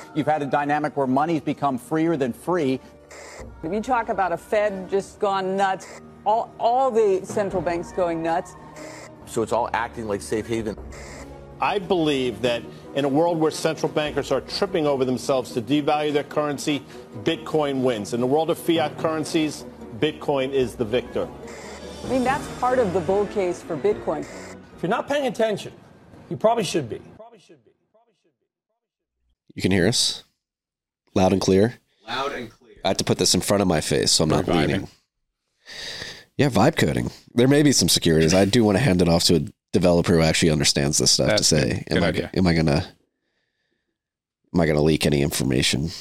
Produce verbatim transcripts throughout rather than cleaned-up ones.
You've had a dynamic where money's become freer than free. If you talk about a Fed just gone nuts, all, all the central banks going nuts. So it's all acting like safe haven. I believe that in a world where central bankers are tripping over themselves to devalue their currency, Bitcoin wins. In the world of fiat currencies, Bitcoin is the victor. I mean, that's part of the bull case for Bitcoin. If you're not paying attention, you probably should be. Probably should be. Probably should be. You can hear us loud and clear. Loud and clear. I have to put this in front of my face, so I'm not We're leaning. Yeah, vibe coding. There may be some securities. I do want to hand it off to a developer who actually understands this stuff That's to say, good, am, good I, am I gonna am I gonna leak any information?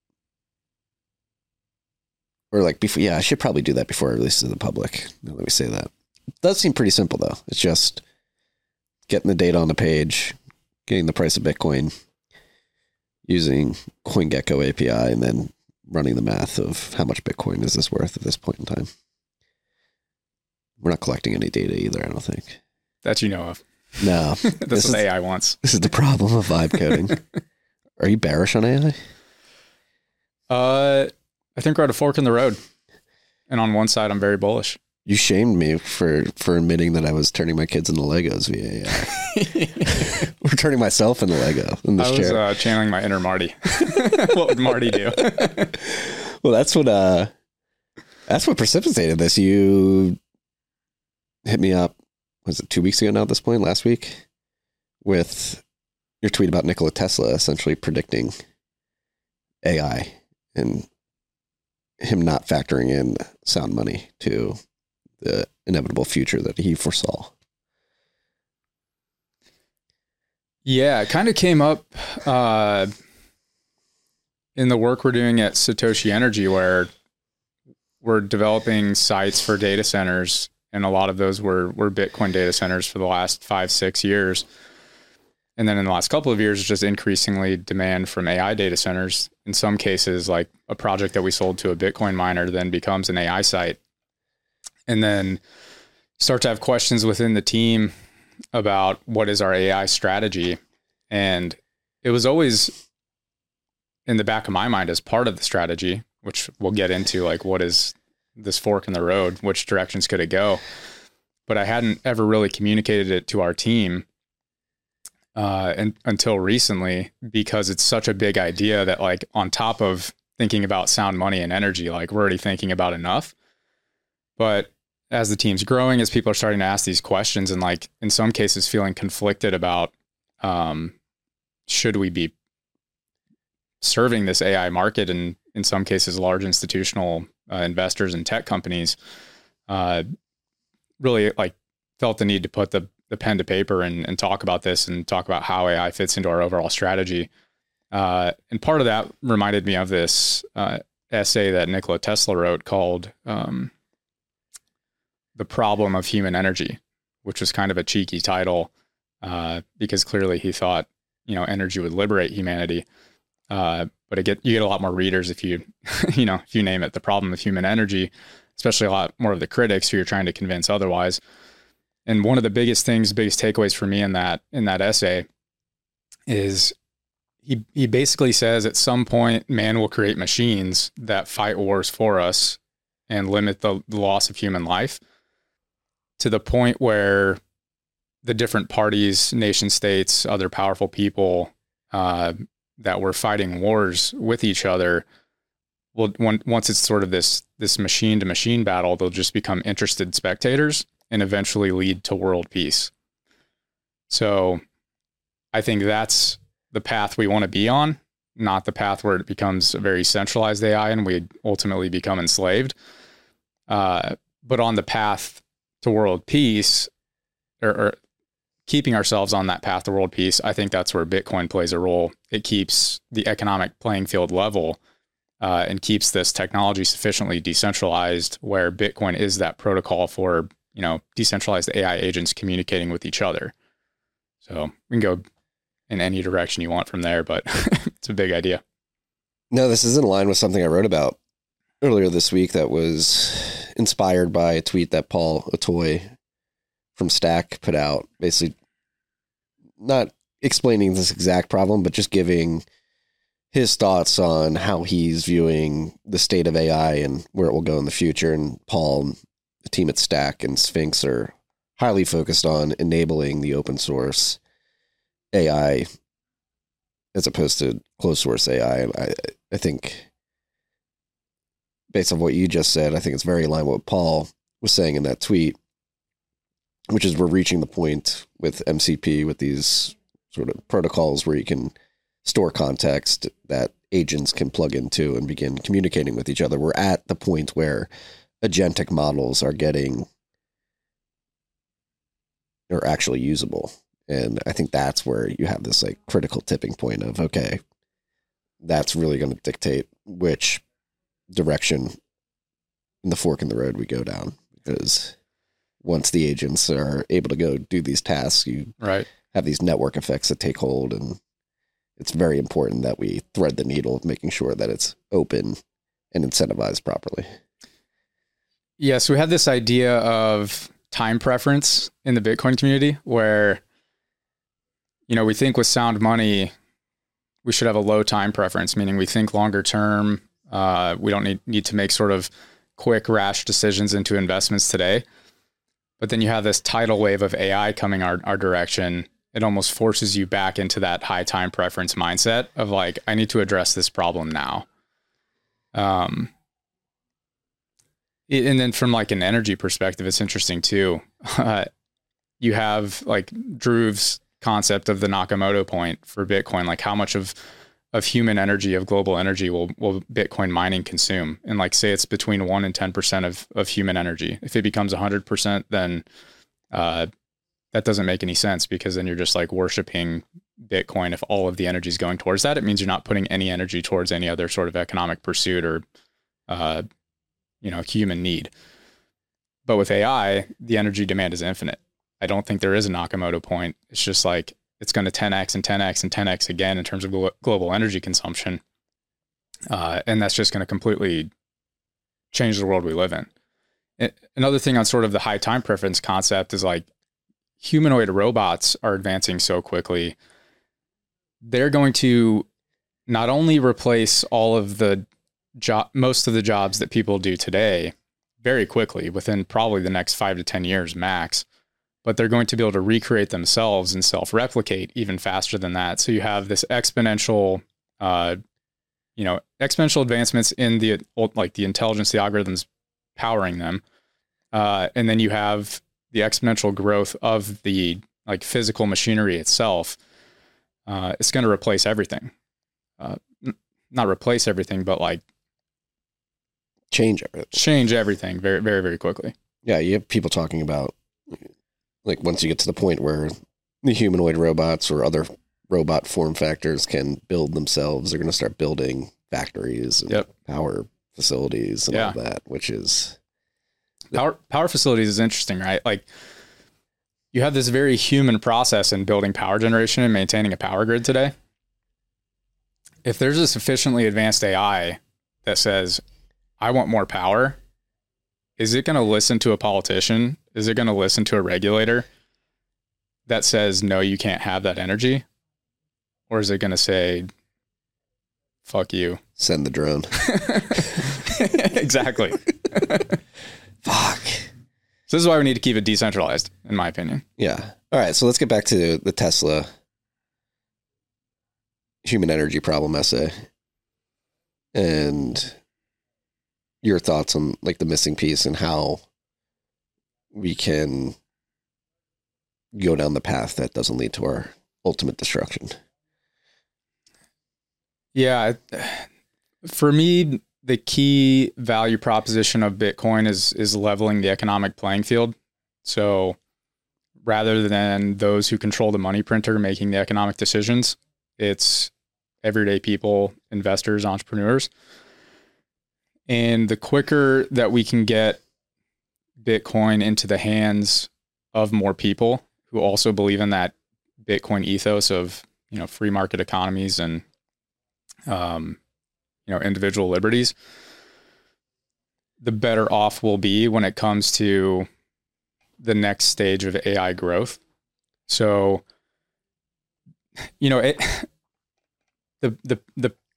Or like before, yeah, I should probably do that before I release it to the public. Now let me say that. It does seem pretty simple though. It's just getting the data on the page, getting the price of Bitcoin, using CoinGecko A P I, and then running the math of how much Bitcoin is this worth at this point in time. We're not collecting any data either, I don't think. That you know of. No. That's what A I wants. This is the problem of vibe coding. Are you bearish on A I? Uh, I think we're at a fork in the road. And on one side, I'm very bullish. You shamed me for, for admitting that I was turning my kids into Legos via A I. Or turning myself into Lego in this I was chair. uh, channeling my inner Marty. What would Marty do? Well, that's what uh, that's what precipitated this. You hit me up, was it two weeks ago now at this point, last week, with your tweet about Nikola Tesla essentially predicting A I and him not factoring in sound money to the inevitable future that he foresaw. Yeah, it kind of came up uh, in the work we're doing at Satoshi Energy, where we're developing sites for data centers, and a lot of those were, were Bitcoin data centers for the last five, six years. And then in the last couple of years, just increasingly demand from A I data centers. In some cases, like a project that we sold to a Bitcoin miner then becomes an A I site. And then start to have questions within the team about what is our A I strategy. And it was always in the back of my mind as part of the strategy, which we'll get into, like what is this fork in the road, which directions could it go? But I hadn't ever really communicated it to our team uh, and, until recently, because it's such a big idea that, like, on top of thinking about sound money and energy, like we're already thinking about enough. But as the team's growing, as people are starting to ask these questions, and like in some cases feeling conflicted about um, should we be serving this A I market, and in some cases large institutional uh, investors and tech companies, uh, really like felt the need to put the, the pen to paper and, and talk about this and talk about how A I fits into our overall strategy. Uh, and part of that reminded me of this uh, essay that Nikola Tesla wrote called um, The Problem of Human Energy, which was kind of a cheeky title uh, because clearly he thought, you know, energy would liberate humanity. Uh, but it get, you get a lot more readers if you, you know, if you name it The Problem of Human Energy, especially a lot more of the critics who you're trying to convince otherwise. And one of the biggest things, biggest takeaways for me in that, in that essay is he, he basically says at some point, man will create machines that fight wars for us and limit the, the loss of human life to the point where the different parties, nation states, other powerful people, uh, that were fighting wars with each other, well, one, once it's sort of this this machine to machine battle, they'll just become interested spectators and eventually lead to world peace. So I think that's the path we want to be on, not the path where it becomes a very centralized A I and we ultimately become enslaved. Uh, but on the path to world peace, or, or keeping ourselves on that path to world peace, I think that's where Bitcoin plays a role. It keeps the economic playing field level uh, and keeps this technology sufficiently decentralized where Bitcoin is that protocol for, you know, decentralized A I agents communicating with each other. So we can go in any direction you want from there, but it's a big idea. No, this is in line with something I wrote about earlier this week that was inspired by a tweet that Paul Otoy from Stack put out, basically not explaining this exact problem, but just giving his thoughts on how he's viewing the state of A I and where it will go in the future. And Paul and the team at Stack and Sphinx are highly focused on enabling the open source A I as opposed to closed source A I. I, I think based on what you just said, I think it's very in line with what Paul was saying in that tweet, which is we're reaching the point with M C P, with these sort of protocols where you can store context that agents can plug into and begin communicating with each other. We're at the point where agentic models are getting, are actually usable. And I think that's where you have this like critical tipping point of, okay, that's really going to dictate which direction in the fork in the road we go down. Because once the agents are able to go do these tasks, you right. have these network effects that take hold, and it's very important that we thread the needle of making sure that it's open and incentivized properly. Yeah, so we have this idea of time preference in the Bitcoin community where, you know, we think with sound money, we should have a low time preference, meaning we think longer term. Uh, we don't need, need to make sort of quick, rash decisions into investments today. But then you have this tidal wave of A I coming our, our direction. It almost forces you back into that high time preference mindset of like, I need to address this problem now. Um, and then from like an energy perspective, it's interesting too. Uh, you have like Drew's concept of the Nakamoto point for Bitcoin, like how much of, of human energy, of global energy will, will Bitcoin mining consume? And like, say it's between one and ten percent of, of human energy. If it becomes a hundred percent, then, uh, that doesn't make any sense, because then you're just like worshiping Bitcoin. If all of the energy is going towards that, it means you're not putting any energy towards any other sort of economic pursuit or, uh, you know, human need. But with A I, the energy demand is infinite. I don't think there is a Nakamoto point. It's just like, it's going to ten X and ten X and ten X again in terms of glo- global energy consumption. Uh, and that's just going to completely change the world we live in. It, another thing on sort of the high time preference concept is like, humanoid robots are advancing so quickly. They're going to not only replace all of the job, most of the jobs that people do today very quickly within probably the next five to ten years max, but they're going to be able to recreate themselves and self-replicate even faster than that. So you have this exponential, uh, you know, exponential advancements in the, like the intelligence, the algorithms powering them. Uh, and then you have the exponential growth of the like physical machinery itself. Uh, it's going to replace everything. Uh, n- not replace everything, but like change everything. Change everything very, very, very quickly. Yeah, you have people talking about like once you get to the point where the humanoid robots or other robot form factors can build themselves, they're going to start building factories and yep. power facilities and yeah. all that, which is Power power facilities is interesting, right? Like you have this very human process in building power generation and maintaining a power grid today. If there's a sufficiently advanced A I that says, I want more power, is it going to listen to a politician? Is it going to listen to a regulator that says, no, you can't have that energy? Or is it going to say, fuck you? Send the drone. Exactly. Fuck. So this is why we need to keep it decentralized, in my opinion. Yeah. All right. So let's get back to the Tesla human energy problem essay and your thoughts on like the missing piece and how we can go down the path that doesn't lead to our ultimate destruction. Yeah. For me, the key value proposition of Bitcoin is is leveling the economic playing field. So rather than those who control the money printer making the economic decisions, it's everyday people, investors, entrepreneurs. And the quicker that we can get Bitcoin into the hands of more people who also believe in that Bitcoin ethos of, you know, free market economies and um you know, individual liberties, the better off we'll be when it comes to the next stage of A I growth. So, you know, it, the, the, the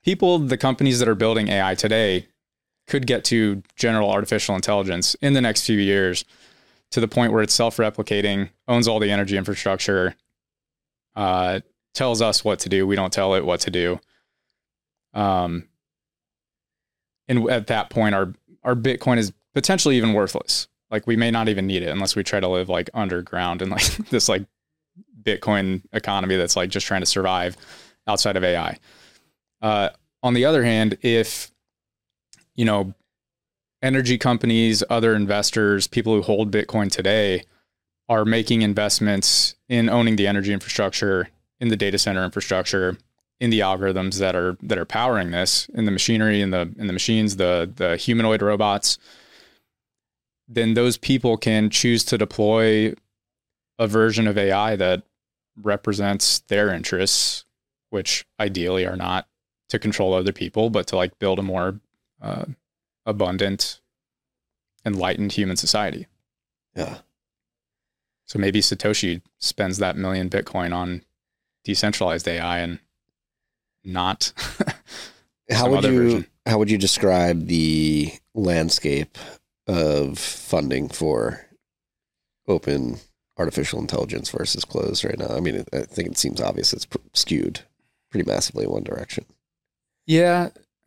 people, the companies that are building A I today could get to general artificial intelligence in the next few years to the point where it's self-replicating, owns all the energy infrastructure, uh, tells us what to do. We don't tell it what to do. Um, and at that point, our, our Bitcoin is potentially even worthless. Like we may not even need it unless we try to live like underground and like this like Bitcoin economy that's like just trying to survive outside of A I. Uh, on the other hand, if, you know, energy companies, other investors, people who hold Bitcoin today are making investments in owning the energy infrastructure, in the data center infrastructure, in the algorithms that are that are powering this, in the machinery, in the in the machines, the the humanoid robots, then those people can choose to deploy a version of A I that represents their interests, which ideally are not to control other people, but to like build a more uh, abundant, enlightened human society. Yeah. So maybe Satoshi spends that million Bitcoin on decentralized A I and not how would you version. How would you describe the landscape of funding for open artificial intelligence versus closed right now? I mean, I think it seems obvious it's skewed pretty massively in one direction. Yeah.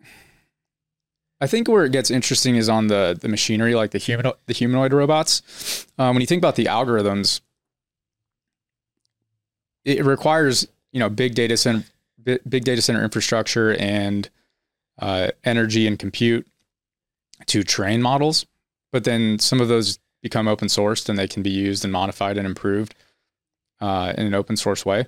I think where it gets interesting is on the the machinery, like the human the humanoid robots. Um, when you think about the algorithms, it requires, you know, big data center, big data center infrastructure and uh, energy and compute to train models. But then some of those become open sourced and they can be used and modified and improved uh, in an open source way.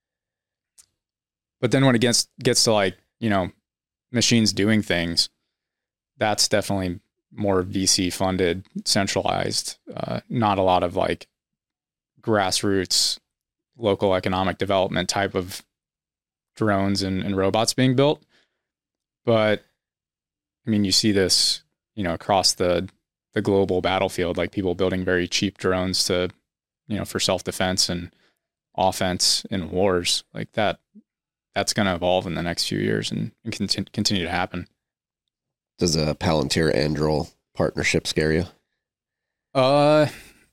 But then when it gets gets to like, you know, machines doing things, that's definitely more V C funded, centralized, uh, not a lot of like grassroots, local economic development type of drones and, and robots being built. But I mean, you see this, you know, across the, the global battlefield, like people building very cheap drones to, you know, for self-defense and offense in wars like that. That's going to evolve in the next few years and, and continue, continue to happen. Does a Palantir Anduril partnership scare you? Uh,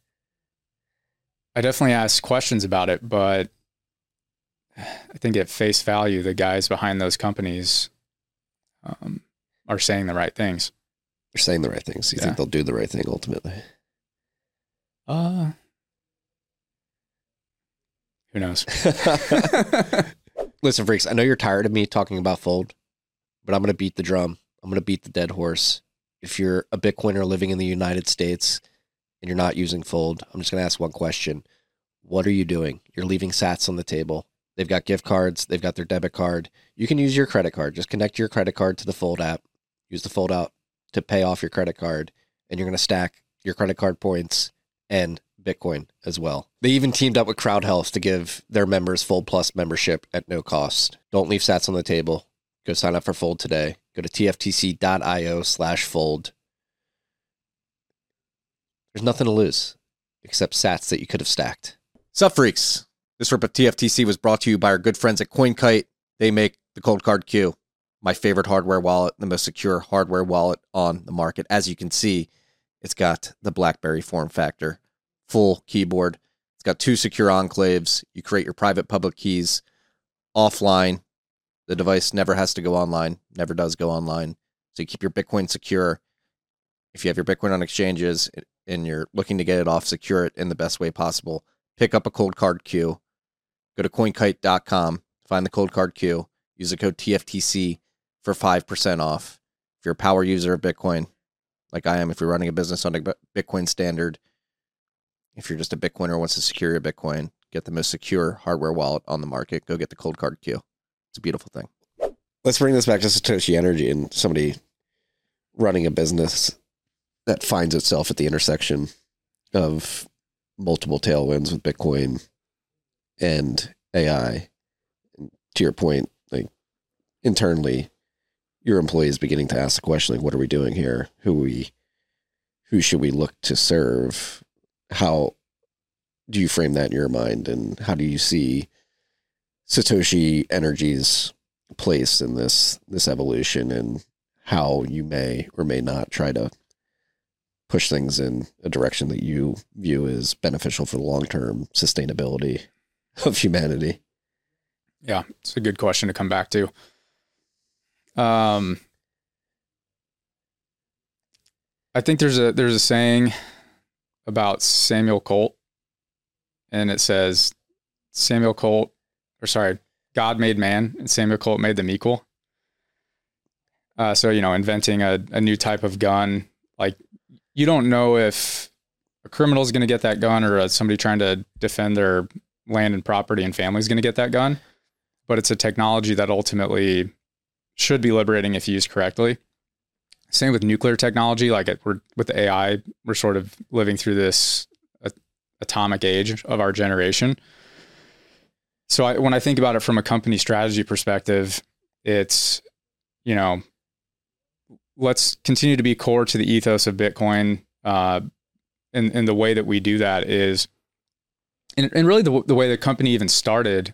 I definitely ask questions about it, but I think at face value, the guys behind those companies um, are saying the right things. They're saying the right things. You Yeah. think they'll do the right thing ultimately? Uh, who knows? Listen, freaks, I know you're tired of me talking about Fold, but I'm going to beat the drum. I'm going to beat the dead horse. If you're a Bitcoiner living in the United States and you're not using Fold, I'm just going to ask one question. What are you doing? You're leaving sats on the table. They've got gift cards. They've got their debit card. You can use your credit card. Just connect your credit card to the Fold app. Use the Fold app to pay off your credit card, and you're going to stack your credit card points and Bitcoin as well. They even teamed up with Crowd Health to give their members Fold Plus membership at no cost. Don't leave sats on the table. Go sign up for Fold today. Go to tftc.io slash fold. There's nothing to lose except sats that you could have stacked. Sup, freaks? This rip of T F T C was brought to you by our good friends at CoinKite. They make the Cold Card Q, my favorite hardware wallet, the most secure hardware wallet on the market. As you can see, it's got the BlackBerry form factor, full keyboard. It's got two secure enclaves. You create your private public keys offline. The device never has to go online, never does go online. So you keep your Bitcoin secure. If you have your Bitcoin on exchanges and you're looking to get it off, secure it in the best way possible. Pick up a Cold Card Q. Go to coin kite dot com, find the Cold Card Q, use the code T F T C for five percent off. If you're a power user of Bitcoin, like I am, if you're running a business on a Bitcoin standard, if you're just a Bitcoiner who wants to secure your Bitcoin, get the most secure hardware wallet on the market, go get the Cold Card Q. It's a beautiful thing. Let's bring this back to Satoshi Energy and somebody running a business that finds itself at the intersection of multiple tailwinds with Bitcoin and A I. And to your point, like internally, your employees beginning to ask the question, like, what are we doing here? Who we, who should we look to serve? How do you frame that in your mind? And how do you see Satoshi Energy's place in this this evolution and how you may or may not try to push things in a direction that you view as beneficial for the long-term sustainability of humanity? Yeah, it's a good question to come back to. Um, I think there's a there's a saying about Samuel Colt, and it says Samuel Colt, or sorry, God made man, and Samuel Colt made them equal. Uh, so, you know, inventing a, a new type of gun, like you don't know if a criminal is going to get that gun or uh, somebody trying to defend their land and property and family is going to get that gun, but it's a technology that ultimately should be liberating if used correctly. Same with nuclear technology. Like it, we're with the A I, we're sort of living through this uh, atomic age of our generation. So I, when I think about it from a company strategy perspective, it's, you know, let's continue to be core to the ethos of Bitcoin. Uh, and, and the way that we do that is, and, and really the, the way the company even started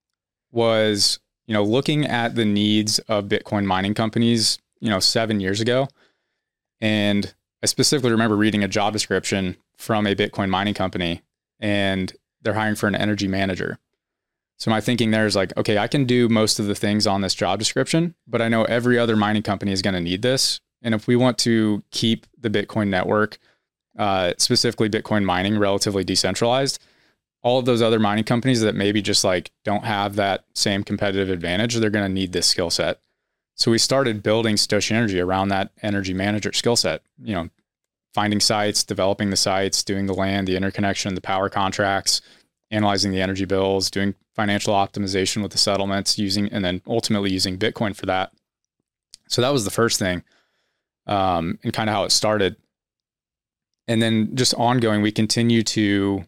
was, you know, looking at the needs of Bitcoin mining companies, you know, seven years ago. And I specifically remember reading a job description from a Bitcoin mining company, and they're hiring for an energy manager. So my thinking there is like, okay, I can do most of the things on this job description, but I know every other mining company is going to need this. And if we want to keep the Bitcoin network, uh, specifically Bitcoin mining, relatively decentralized, all of those other mining companies that maybe just like don't have that same competitive advantage, they're going to need this skill set. So we started building Satoshi Energy around that energy manager skill set, you know, finding sites, developing the sites, doing the land, the interconnection, the power contracts, analyzing the energy bills, doing financial optimization with the settlements, using, and then ultimately using Bitcoin for that. So that was the first thing, um, and kind of how it started. And then just ongoing, we continue to,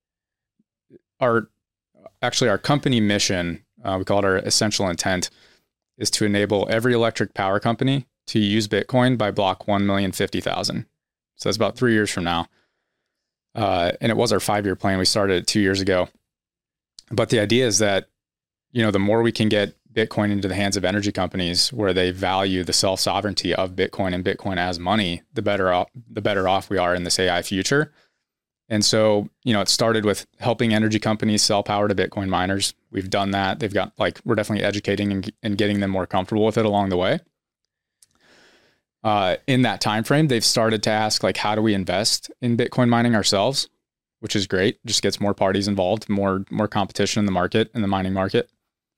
our, actually our company mission, uh, we call it our essential intent, is to enable every electric power company to use Bitcoin by block one million fifty thousand. So that's about three years from now. Uh, and it was our five-year plan. We started it two years ago. But the idea is that, you know, the more we can get Bitcoin into the hands of energy companies where they value the self-sovereignty of Bitcoin and Bitcoin as money, the better off, the better off we are in this A I future. And so, you know, it started with helping energy companies sell power to Bitcoin miners. We've done that. They've got like, we're definitely educating and, and getting them more comfortable with it along the way. Uh, in that time frame, they've started to ask, like, how do we invest in Bitcoin mining ourselves? Which is great. Just gets more parties involved, more more competition in the market, in the mining market.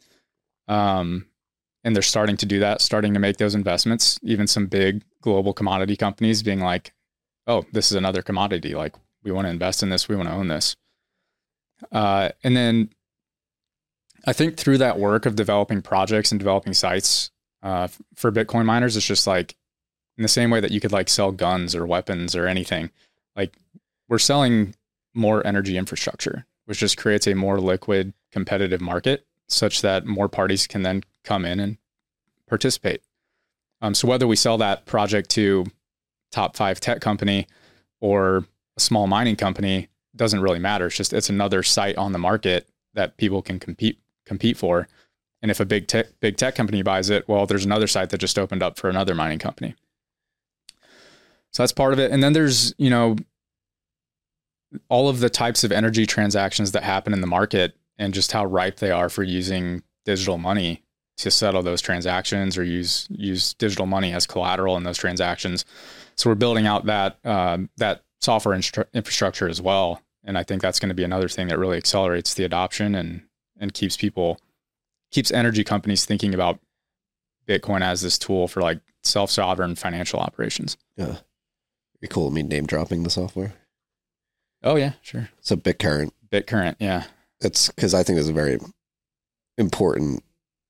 Um, and they're starting to do that, starting to make those investments. Even some big global commodity companies being like, oh, this is another commodity. Like, we want to invest in this. We want to own this. Uh, and then I think through that work of developing projects and developing sites uh, for Bitcoin miners, it's just like, in the same way that you could like sell guns or weapons or anything, like we're selling more energy infrastructure, which just creates a more liquid, competitive market such that more parties can then come in and participate. Um, so whether we sell that project to top five tech company or a small mining company doesn't really matter. It's just, it's another site on the market that people can compete, compete for. And if a big tech, big tech company buys it, well, there's another site that just opened up for another mining company. So that's part of it. And then there's, you know, all of the types of energy transactions that happen in the market and just how ripe they are for using digital money to settle those transactions or use use digital money as collateral in those transactions. So we're building out that uh, that software instru- infrastructure as well. And I think that's going to be another thing that really accelerates the adoption and and keeps people, keeps energy companies thinking about Bitcoin as this tool for like self-sovereign financial operations. Yeah. Be cool. Me name dropping the software. Oh yeah, sure. So BitCurrent. BitCurrent, yeah. It's because I think it's a very important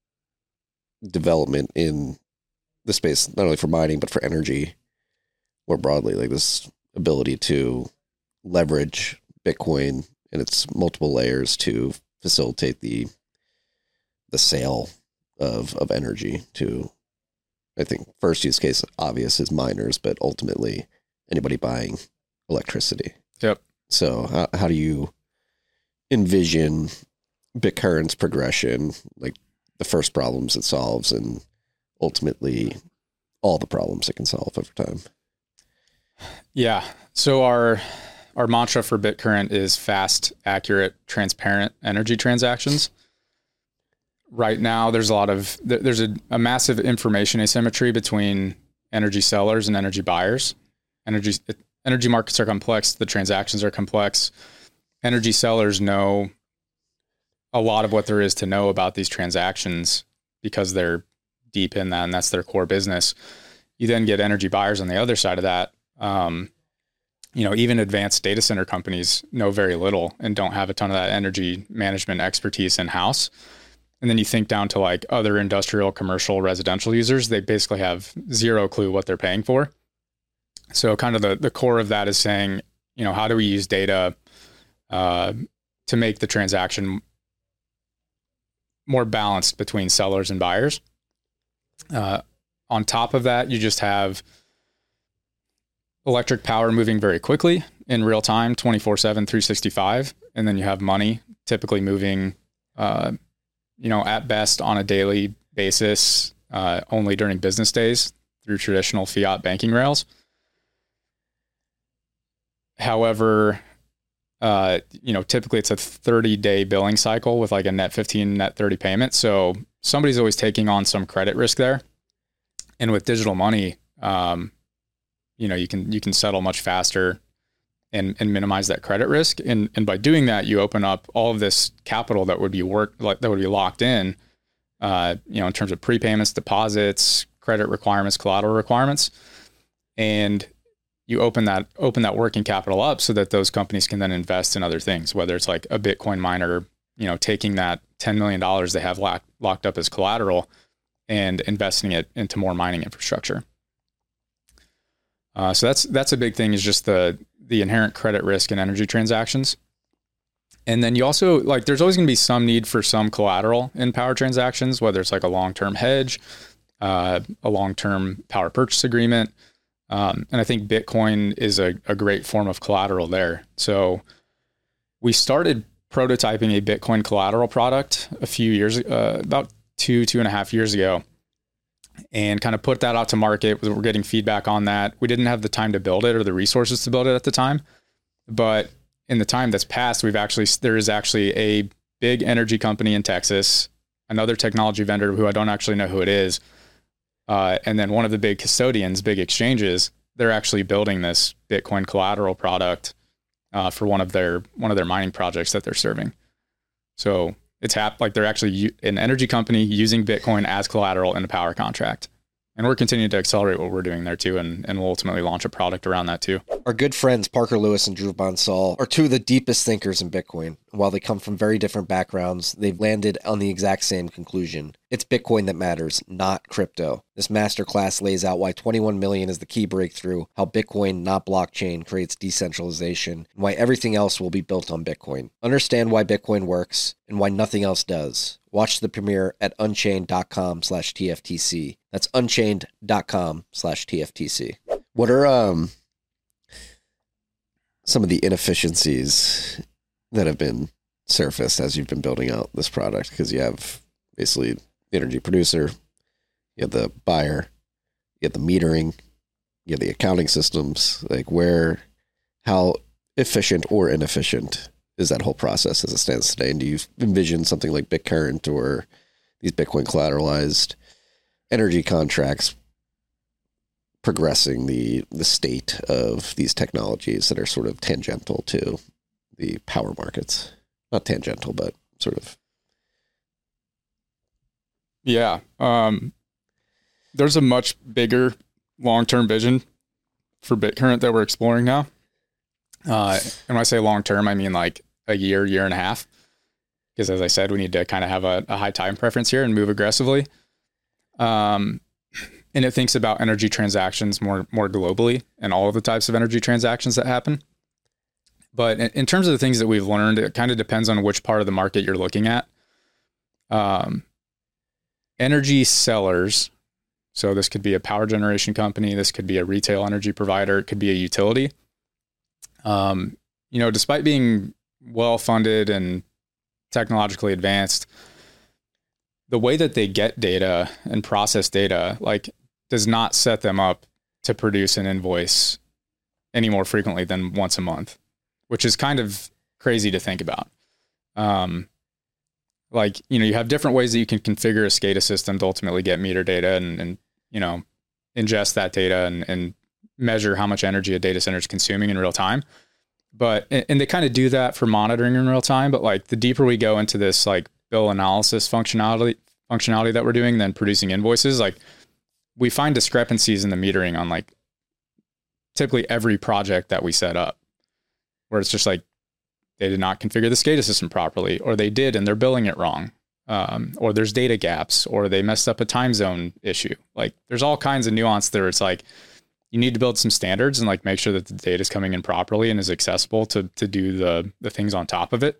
development in the space, not only for mining, but for energy more broadly, like this ability to leverage Bitcoin and its multiple layers to facilitate the the sale of of energy to, I think, first use case obvious is miners, but ultimately anybody buying electricity. Yep. So how, how do you envision BitCurrent's progression? Like the first problems it solves and ultimately all the problems it can solve over time. Yeah. So our our mantra for BitCurrent is fast, accurate, transparent energy transactions. Right now, there's a lot of there's a, a massive information asymmetry between energy sellers and energy buyers. Energy energy markets are complex. The transactions are complex. Energy sellers know a lot of what there is to know about these transactions because they're deep in that, and that's their core business. You then get energy buyers on the other side of that. Um, you know, even advanced data center companies know very little and don't have a ton of that energy management expertise in-house. And then you think down to like other industrial, commercial, residential users, they basically have zero clue what they're paying for. So kind of the, the core of that is saying, you know, how do we use data uh, to make the transaction more balanced between sellers and buyers? Uh, on top of that, you just have electric power moving very quickly in real time, twenty-four seven, three sixty-five. And then you have money typically moving, uh, you know, at best on a daily basis, uh, only during business days through traditional fiat banking rails. However, uh, you know, typically it's a thirty day billing cycle with like a net fifteen, net thirty payment. So somebody's always taking on some credit risk there. And with digital money, um, you know, you can, you can settle much faster and, and minimize that credit risk. And, and by doing that, you open up all of this capital that would be work like that would be locked in, uh, you know, in terms of prepayments, deposits, credit requirements, collateral requirements. And you open that, open that working capital up so that those companies can then invest in other things, whether it's like a Bitcoin miner, you know, taking that ten million dollars they have locked, locked up as collateral and investing it into more mining infrastructure. Uh, so that's that's a big thing, is just the the inherent credit risk in energy transactions. And then you also, like, there's always going to be some need for some collateral in power transactions, whether it's like a long-term hedge, uh, a long-term power purchase agreement. Um, and I think Bitcoin is a, a great form of collateral there. So we started prototyping a Bitcoin collateral product a few years, uh, about two, two and a half years ago, and kind of put that out to market. We're getting feedback on that. We didn't have the time to build it or the resources to build it at the time, but in the time that's passed, we've actually, there is actually a big energy company in Texas, another technology vendor who I don't actually know who it is. Uh, and then one of the big custodians, big exchanges, they're actually building this Bitcoin collateral product uh, for one of their, one of their mining projects that they're serving. So it's hap- like they're actually u- an energy company using Bitcoin as collateral in a power contract. And we're continuing to accelerate what we're doing there too, and, and we'll ultimately launch a product around that too. Our good friends Parker Lewis and Drew Bonsall are two of the deepest thinkers in Bitcoin. While they come from very different backgrounds, they've landed on the exact same conclusion. It's Bitcoin that matters, not crypto. This masterclass lays out why twenty-one million is the key breakthrough, how Bitcoin, not blockchain, creates decentralization, and why everything else will be built on Bitcoin. Understand why Bitcoin works and why nothing else does. Watch the premiere at unchained.com slash TFTC. That's unchained.com slash TFTC. What are um some of the inefficiencies that have been surfaced as you've been building out this product? Because you have basically the energy producer, you have the buyer, you have the metering, you have the accounting systems. Like, where, how efficient or inefficient is that whole process as it stands today? And do you envision something like BitCurrent or these Bitcoin collateralized energy contracts progressing the the state of these technologies that are sort of tangential to the power markets? Not tangential, but sort of. Yeah. Um, there's a much bigger long-term vision for BitCurrent that we're exploring now. Uh, and when I say long-term, I mean like a year, year and a half. Because as I said, we need to kind of have a, a high time preference here and move aggressively. Um, and it thinks about energy transactions more, more globally and all of the types of energy transactions that happen. But in, in terms of the things that we've learned, it kind of depends on which part of the market you're looking at. Um, energy sellers, so this could be a power generation company, this could be a retail energy provider, it could be a utility. Um, you know, despite being well-funded and technologically advanced, the way that they get data and process data, like, does not set them up to produce an invoice any more frequently than once a month, which is kind of crazy to think about. Um, like, you know, you have different ways that you can configure a SCADA system to ultimately get meter data and, and you know, ingest that data and, and measure how much energy a data center is consuming in real time. But, and they kind of do that for monitoring in real time. But like the deeper we go into this, like bill analysis functionality, functionality that we're doing, than producing invoices, like we find discrepancies in the metering on like typically every project that we set up, where it's just like, they did not configure the SCADA system properly, or they did and they're billing it wrong. Um, or there's data gaps, or they messed up a time zone issue. Like there's all kinds of nuance there. It's like, you need to build some standards and like make sure that the data is coming in properly and is accessible to, to do the, the things on top of it.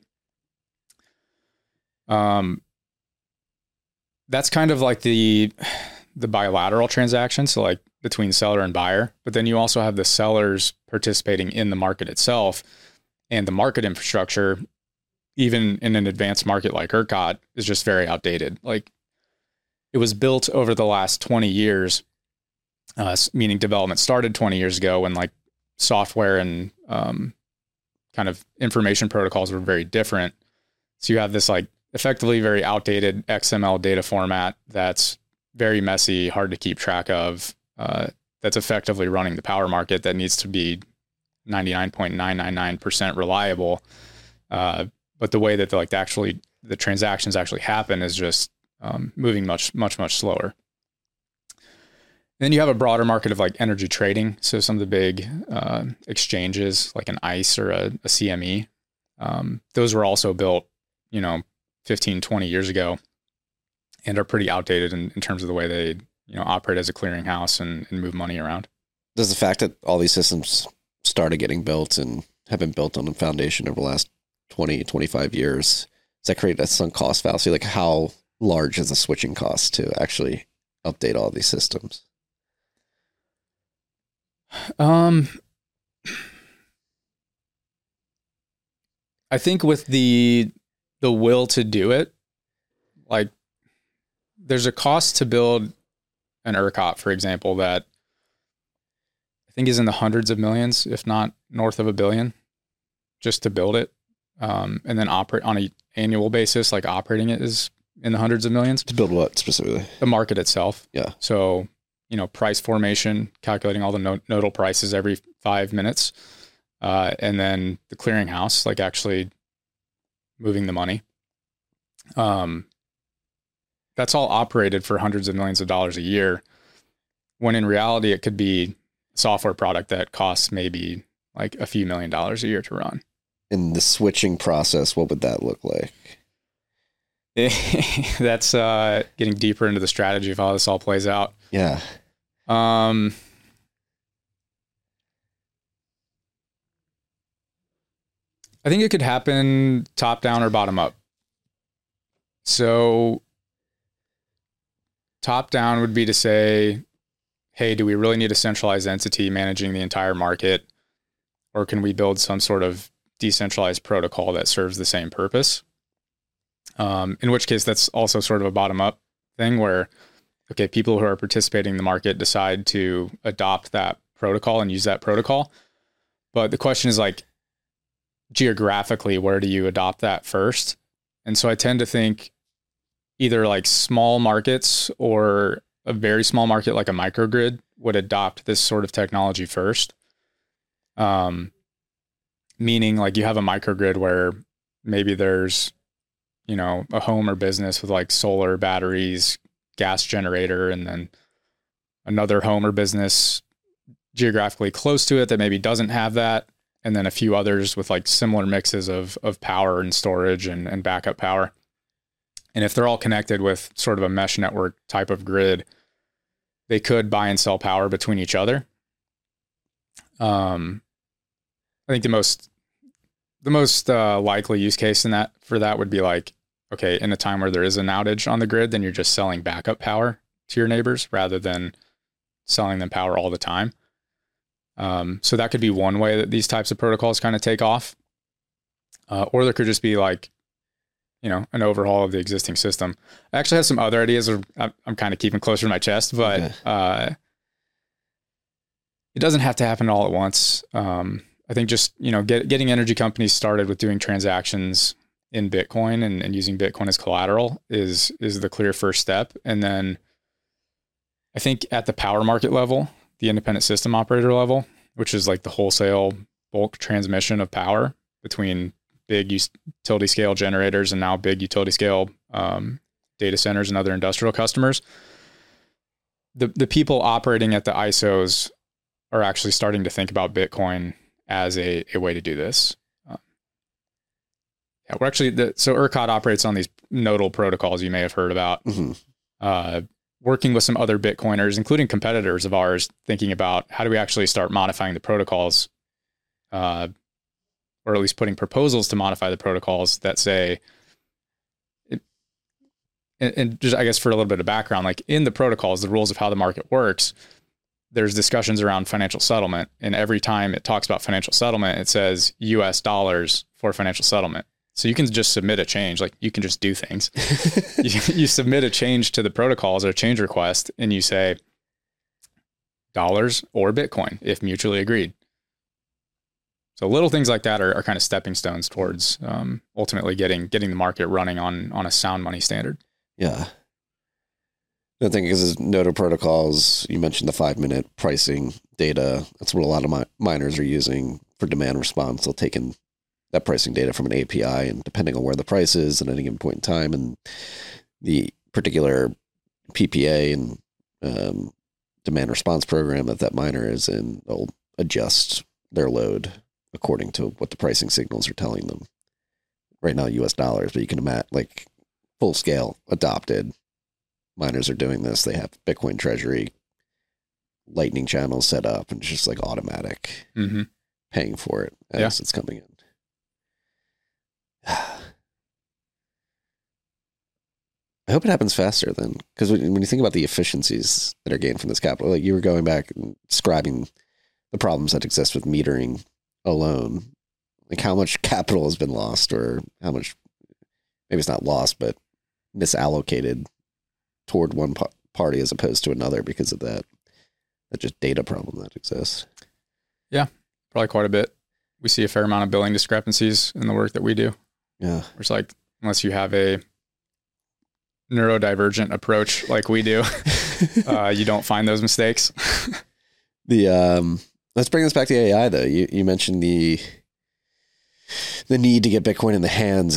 Um, that's kind of like the, the bilateral transaction. So like between seller and buyer, but then you also have the sellers participating in the market itself, and the market infrastructure, even in an advanced market like ERCOT, is just very outdated. Like it was built over the last twenty years, uh, meaning development started twenty years ago when like software and um, kind of information protocols were very different. So you have this like effectively very outdated X M L data format that's very messy, hard to keep track of, uh, that's effectively running the power market that needs to be ninety-nine point nine nine nine percent reliable. Uh, but the way that the, like the actually the transactions actually happen is just um, moving much, much, much slower. And then you have a broader market of like energy trading. So some of the big uh, exchanges like an ICE or a, a C M E, um, those were also built, you know, fifteen, twenty years ago, and are pretty outdated in, in terms of the way they, you know, operate as a clearinghouse and, and move money around. Does the fact that all these systems started getting built and have been built on a foundation over the last twenty, twenty-five years, does that create a sunk cost fallacy? Like how large is the switching cost to actually update all these systems? Um, I think with the, the will to do it, like there's a cost to build an ERCOT, for example, that I think is in the hundreds of millions, if not north of a billion, just to build it. Um, and then operate on an annual basis, like operating it is in the hundreds of millions. To build what specifically? The market itself. Yeah. So, you know, price formation, calculating all the no- nodal prices every five minutes. Uh, and then the clearinghouse, like actually moving the money. Um, that's all operated for hundreds of millions of dollars a year, when in reality, it could be a software product that costs maybe like a few million dollars a year to run. In the switching process, what would that look like? That's uh, getting deeper into the strategy of how this all plays out. Yeah. Um, I think it could happen top down or bottom up. So top down would be to say, hey, do we really need a centralized entity managing the entire market? Or can we build some sort of decentralized protocol that serves the same purpose? Um, in which case, that's also sort of a bottom-up thing where, okay, people who are participating in the market decide to adopt that protocol and use that protocol. But the question is like, geographically, where do you adopt that first? And so I tend to think either like small markets or a very small market like a microgrid would adopt this sort of technology first. Um, meaning like you have a microgrid where maybe there's, you know, a home or business with like solar, batteries, gas generator, and then another home or business geographically close to it that maybe doesn't have that. And then a few others with like similar mixes of, of power and storage and, and backup power. And if they're all connected with sort of a mesh network type of grid, they could buy and sell power between each other. Um, I think the most the most uh, likely use case in that for that would be like, okay, in a time where there is an outage on the grid, then you're just selling backup power to your neighbors rather than selling them power all the time. Um, so that could be one way that these types of protocols kind of take off. Uh, or there could just be like you know, an overhaul of the existing system. I actually have some other ideas I'm, I'm kind of keeping closer to my chest, but Okay. uh, it doesn't have to happen all at once. Um, I think just, you know, get, getting energy companies started with doing transactions in Bitcoin and, and using Bitcoin as collateral is, is the clear first step. And then I think at the power market level, the independent system operator level, which is like the wholesale bulk transmission of power between big utility scale generators and now big utility scale um, data centers and other industrial customers, the, the people operating at the I S Os are actually starting to think about Bitcoin as a, a way to do this. Uh, yeah, we're actually, the, so ERCOT operates on these nodal protocols you may have heard about. Mm-hmm. Uh, working with some other Bitcoiners, including competitors of ours, thinking about how do we actually start modifying the protocols, uh, or at least putting proposals to modify the protocols that say, it, and, and just, I guess for a little bit of background, like in the protocols, the rules of how the market works, there's discussions around financial settlement. And every time it talks about financial settlement, it says U S dollars for financial settlement. So you can just submit a change, like you can just do things. you, you submit a change to the protocols or a change request, and you say dollars or Bitcoin if mutually agreed. So little things like that are, are kind of stepping stones towards um, ultimately getting getting the market running on on a sound money standard. Yeah. The thing is, nodal protocols, you mentioned the five minute pricing data. That's what a lot of mi- miners are using for demand response. They'll take in that pricing data from an A P I, and depending on where the price is at any given point in time and the particular P P A and um, demand response program that that miner is in, they'll adjust their load according to what the pricing signals are telling them. Right now, U S dollars, but you can imagine, like, full scale adopted miners are doing this. They have Bitcoin Treasury Lightning channels set up, and it's just like automatic Mm-hmm. paying for it as Yeah. it's coming in. I hope it happens faster then, because when, when you think about the efficiencies that are gained from this capital, like you were going back and describing the problems that exist with metering alone, like how much capital has been lost, or how much, maybe it's not lost, but misallocated toward one pa- party as opposed to another because of that, that just data problem that exists. Yeah, probably quite a bit. We see a fair amount of billing discrepancies in the work that we do. Yeah. It's like, unless you have a neurodivergent approach like we do, uh, you don't find those mistakes. The um, let's bring this back to A I though. You you mentioned the the need to get Bitcoin in the hands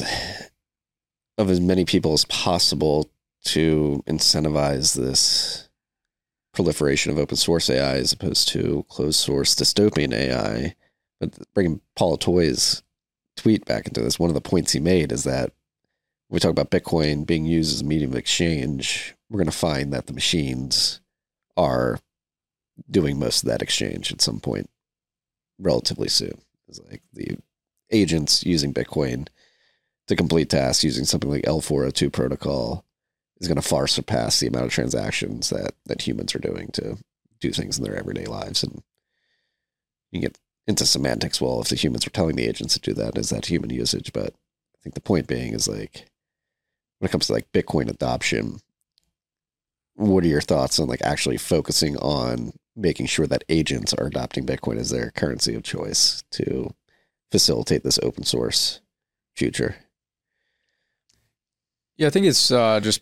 of as many people as possible to incentivize this proliferation of open source A I as opposed to closed source dystopian A I. But bringing Paul Toy's tweet back into this, one of the points he made is that when we talk about Bitcoin being used as a medium of exchange, we're going to find that the machines are doing most of that exchange at some point relatively soon. It's like the agents using Bitcoin to complete tasks using something like L four oh two protocol is going to far surpass the amount of transactions that, that humans are doing to do things in their everyday lives. And you get into semantics. Well, if the humans were telling the agents to do that, is that human usage? But I think the point being is, like, when it comes to like Bitcoin adoption, what are your thoughts on like actually focusing on making sure that agents are adopting Bitcoin as their currency of choice to facilitate this open source future? Yeah, I think it's uh, just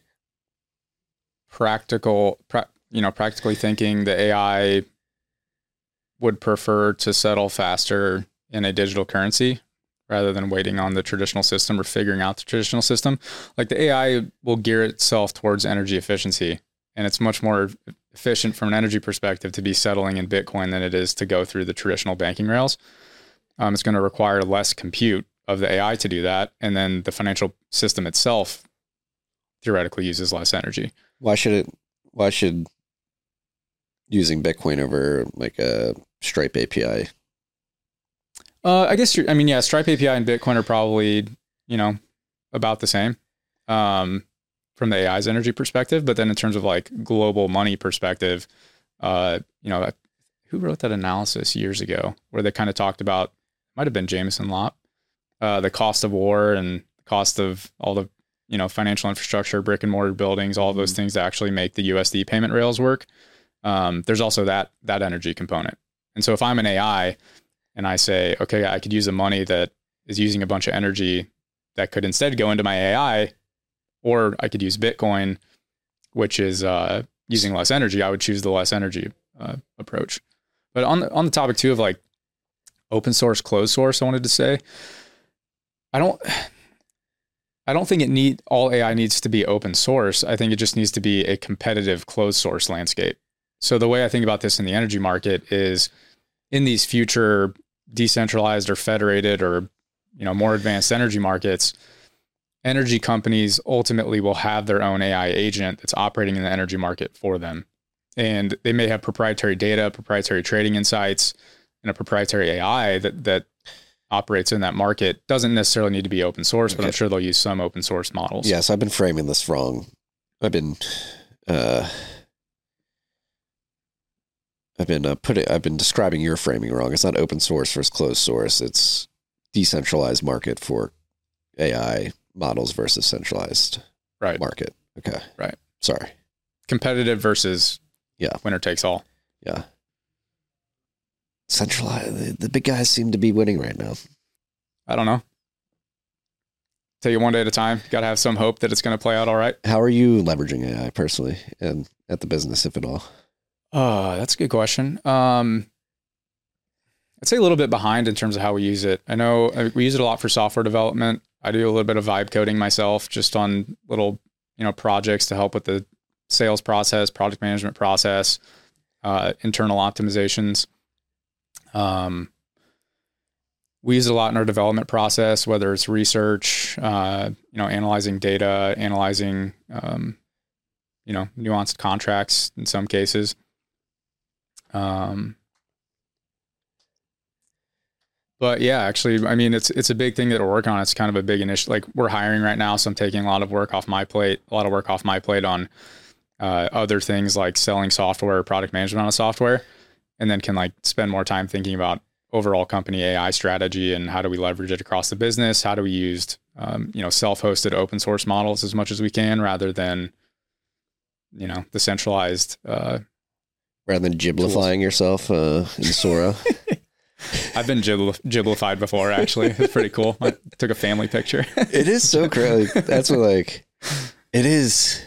practical, pra- you know, practically thinking the A I would prefer to settle faster in a digital currency rather than waiting on the traditional system or figuring out the traditional system. Like the A I will gear itself towards energy efficiency, and it's much more efficient from an energy perspective to be settling in Bitcoin than it is to go through the traditional banking rails. Um, it's going to require less compute of the A I to do that, and then the financial system itself theoretically uses less energy. Why should it? Why should using Bitcoin over like a Stripe A P I? Uh, I guess you're, I mean, yeah, Stripe A P I and Bitcoin are probably, you know, about the same um, from the A I's energy perspective. But then in terms of like global money perspective, uh, you know, who wrote that analysis years ago where they kind of talked about, might have been Jameson Lopp, uh, the cost of war and the cost of all the you know, financial infrastructure, brick and mortar buildings, all of those things that actually make the U S D payment rails work. Um, there's also that, that energy component. And so if I'm an A I and I say, okay, I could use the money that is using a bunch of energy that could instead go into my A I, or I could use Bitcoin, which is uh, using less energy, I would choose the less energy uh, approach. But on the, on the topic too of like open source, closed source, I wanted to say, I don't, I don't think it need all A I needs to be open source. I think it just needs to be a competitive closed source landscape. So the way I think about this in the energy market is in these future decentralized or federated or, you know, more advanced energy markets, energy companies ultimately will have their own A I agent that's operating in the energy market for them. And they may have proprietary data, proprietary trading insights, and a proprietary A I that, that operates in that market. Doesn't necessarily need to be open source, okay. But I'm sure they'll use some open source models. Yes, I've been framing this wrong. I've been, uh, I've been uh, putting, I've been describing your framing wrong. It's not open source versus closed source. It's decentralized market for A I models versus centralized right. market. Okay. Right. Sorry. Competitive versus yeah, winner takes all. Yeah. Centralized. The, the big guys seem to be winning right now. I don't know. Take it one day at a time. Got to have some hope that it's going to play out all right. How are you leveraging A I personally and at the business, if at all? Oh, that's a good question. Um, I'd say a little bit behind in terms of how we use it. I know we use it a lot for software development. I do a little bit of vibe coding myself, just on little, you know, projects to help with the sales process, project management process, uh, internal optimizations. Um, we use it a lot in our development process, whether it's research, uh, you know, analyzing data, analyzing, um, you know, nuanced contracts in some cases. Um, but yeah, actually, I mean, it's, it's a big thing that we're working on. It's kind of a big initiative. Like we're hiring right now. So I'm taking a lot of work off my plate, a lot of work off my plate on, uh, other things like selling software, product management on a software, and then can like spend more time thinking about overall company A I strategy and how do we leverage it across the business? How do we use, um, you know, self-hosted open source models as much as we can rather than, you know, the centralized, uh, rather than giblifying yourself uh, in Sora. I've been gibl- giblified before, actually. It's pretty cool. I took a family picture. It is so crazy. That's what, like, it is.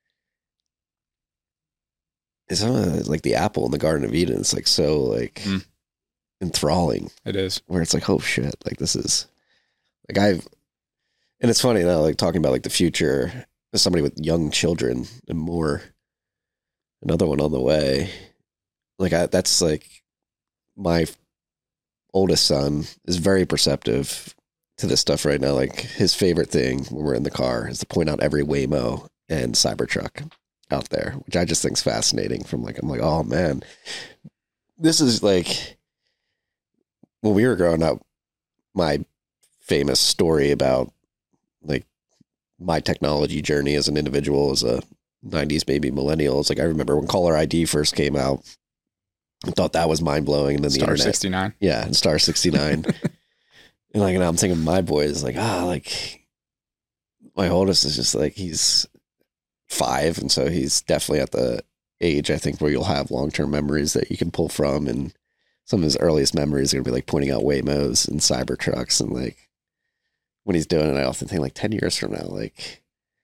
It's uh, like the apple in the Garden of Eden. It's like so, like, mm. enthralling. It is. Where it's like, oh shit, like this is, like I've, and it's funny now, like talking about like the future as somebody with young children and more. Another one on the way. Like I, that's like my oldest son is very perceptive to this stuff right now. Like his favorite thing when we're in the car is to point out every Waymo and Cybertruck out there, which I just think is fascinating. From like, I'm like, oh man, this is like when we were growing up, my famous story about like my technology journey as an individual, as a nineties baby millennials. Like I remember when caller I D first came out, I thought that was mind blowing. And then the Star internet, sixty-nine. yeah, and Star sixty-nine. And like, now I'm thinking my boys, like, ah, like my oldest is just like, he's five. And so he's definitely at the age, I think, where you'll have long-term memories that you can pull from. And some of his earliest memories are going to be like pointing out Waymos and Cybertrucks. And like when he's doing it, I often think like ten years from now, like,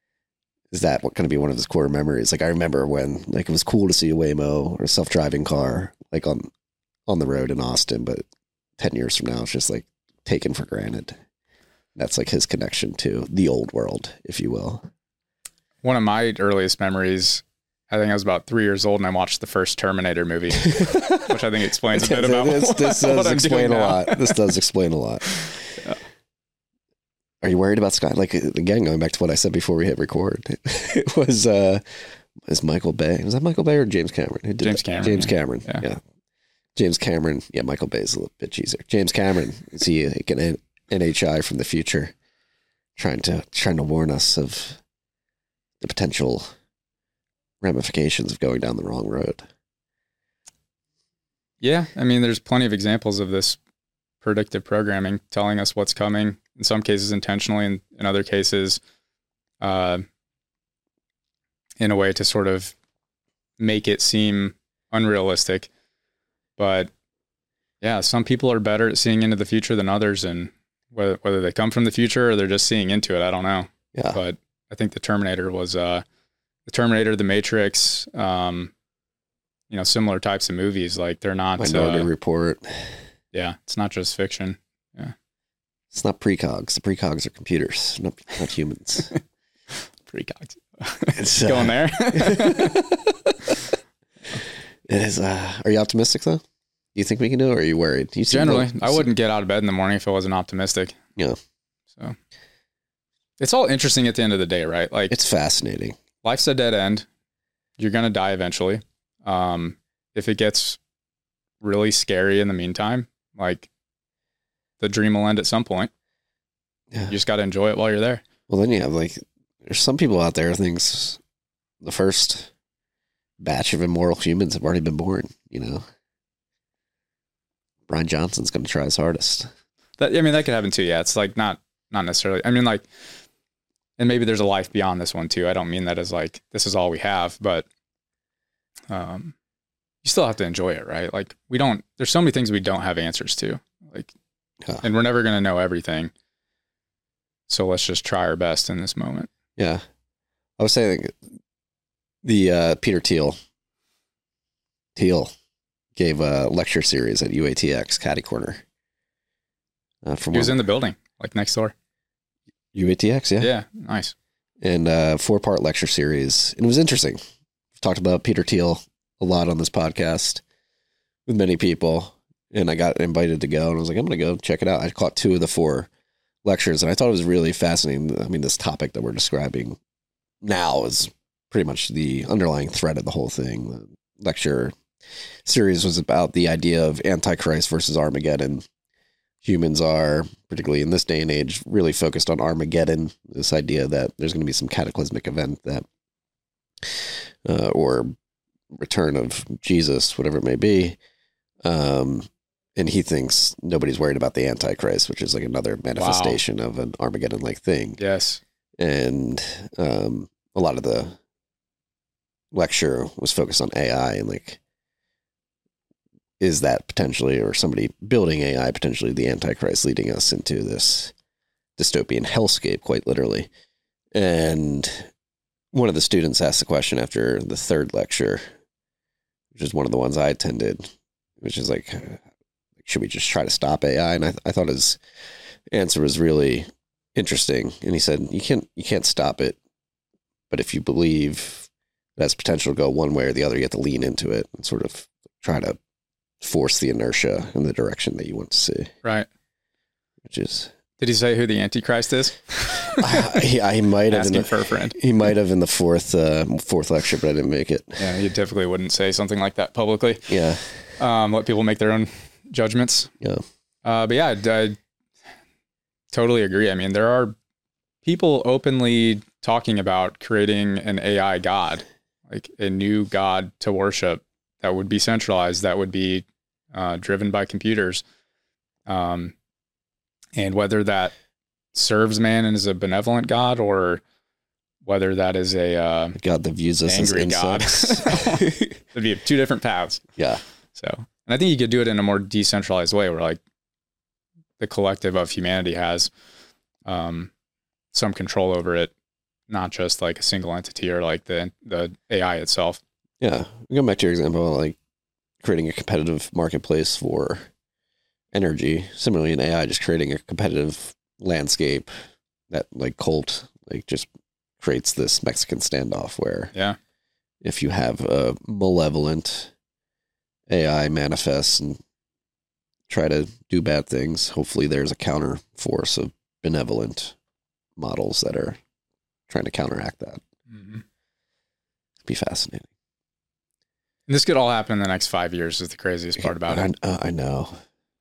is that what going to be one of his core memories? Like I remember when like it was cool to see a Waymo or a self-driving car like on on the road in Austin, but ten years from now it's just like taken for granted. That's like his connection to the old world, if you will. One of my earliest memories, I think I was about three years old and I watched the first Terminator movie, which I think explains a bit about this, what, this what does I'm explain doing a now. lot. This does explain a lot. Yeah. Are you worried about Sky? Like again, going back to what I said before we hit record, it was uh, is Michael Bay? Was that Michael Bay or James Cameron? Who did James that? Cameron. James yeah. Cameron. Yeah. yeah. James Cameron. Yeah, Michael Bay is a little bit cheesier. James Cameron is he like an N H I from the future, trying to trying to warn us of the potential ramifications of going down the wrong road. Yeah, I mean, there's plenty of examples of this predictive programming telling us what's coming. In some cases intentionally, and in other cases, uh, in a way to sort of make it seem unrealistic. But yeah, some people are better at seeing into the future than others, and whether whether they come from the future or they're just seeing into it, I don't know. Yeah. But I think the Terminator was uh, the Terminator, the Matrix, um, you know, similar types of movies. Like they're not Minority uh, Report. Yeah, it's not just fiction. Yeah, it's not precogs. The precogs are computers, not not humans. Precogs. It's uh, going there. It is. Uh, are you optimistic though? Do you think we can do it, or are you worried? You seem Generally, more- I wouldn't get out of bed in the morning if I wasn't optimistic. Yeah. So it's all interesting at the end of the day, right? Like It's fascinating. life's a dead end. You're going to die eventually. Um, if it gets really scary in the meantime, like the dream will end at some point. Yeah. You just got to enjoy it while you're there. Well, then you have like, there's some people out there who thinks the first batch of immoral humans have already been born, you know? Brian Johnson's going to try his hardest. That, I mean, that could happen too. Yeah. It's like not, not necessarily, I mean, like, and maybe there's a life beyond this one too. I don't mean that as like, this is all we have, but, um, you still have to enjoy it, right? Like we don't, there's so many things we don't have answers to, like, Yeah. and we're never going to know everything. So let's just try our best in this moment. Yeah. I was saying the uh, Peter Thiel, Thiel gave a lecture series at U A T X Caddy Corner. Uh, from He was in the building, like next door. U A T X, yeah. Yeah, nice. And uh four part lecture series. And it was interesting. I've talked about Peter Thiel a lot on this podcast with many people. And I got invited to go and I was like, I'm going to go check it out. I caught two of the four lectures and I thought it was really fascinating. I mean, this topic that we're describing now is pretty much the underlying thread of the whole thing. The lecture series was about the idea of Antichrist versus Armageddon. Humans are, particularly in this day and age, really focused on Armageddon, this idea that there's going to be some cataclysmic event that, uh, or return of Jesus, whatever it may be. Um, and he thinks nobody's worried about the Antichrist, which is like another manifestation wow. of an Armageddon-like thing. Yes. And um, a lot of the lecture was focused on A I and like, is that potentially, or somebody building A I potentially the Antichrist, leading us into this dystopian hellscape, quite literally. And one of the students asked the question after the third lecture, which is one of the ones I attended, which is like, should we just try to stop A I? And I, I thought his answer was really interesting. And he said, you can't, you can't stop it. But if you believe it has potential to go one way or the other, you have to lean into it and sort of try to force the inertia in the direction that you want to see. Right. Which is. Did he say who the Antichrist is? I, he, he might have. Asking in the, for a friend. He might have in the fourth uh, fourth lecture, but I didn't make it. Yeah, you typically wouldn't say something like that publicly. Yeah. Um, let people make their own judgments. Yeah. Uh, but yeah, I, I totally agree. I mean, there are people openly talking about creating an A I god, like a new god to worship that would be centralized, that would be uh, driven by computers. Um, and whether that serves man and is a benevolent God, or whether that is a uh, God that views us as insects. It'd be two different paths. Yeah. So, and I think you could do it in a more decentralized way, where like the collective of humanity has um, some control over it, not just like a single entity or like the the A I itself. Yeah. Going back to your example, like creating a competitive marketplace for energy. Similarly in A I, just creating a competitive landscape that like Colt like just creates this Mexican standoff where yeah, if you have a malevolent A I manifest and try to do bad things, hopefully there's a counter force of benevolent models that are trying to counteract that. Mm-hmm. It'd be fascinating. And this could all happen in the next five years is the craziest part about I, it. uh, I know.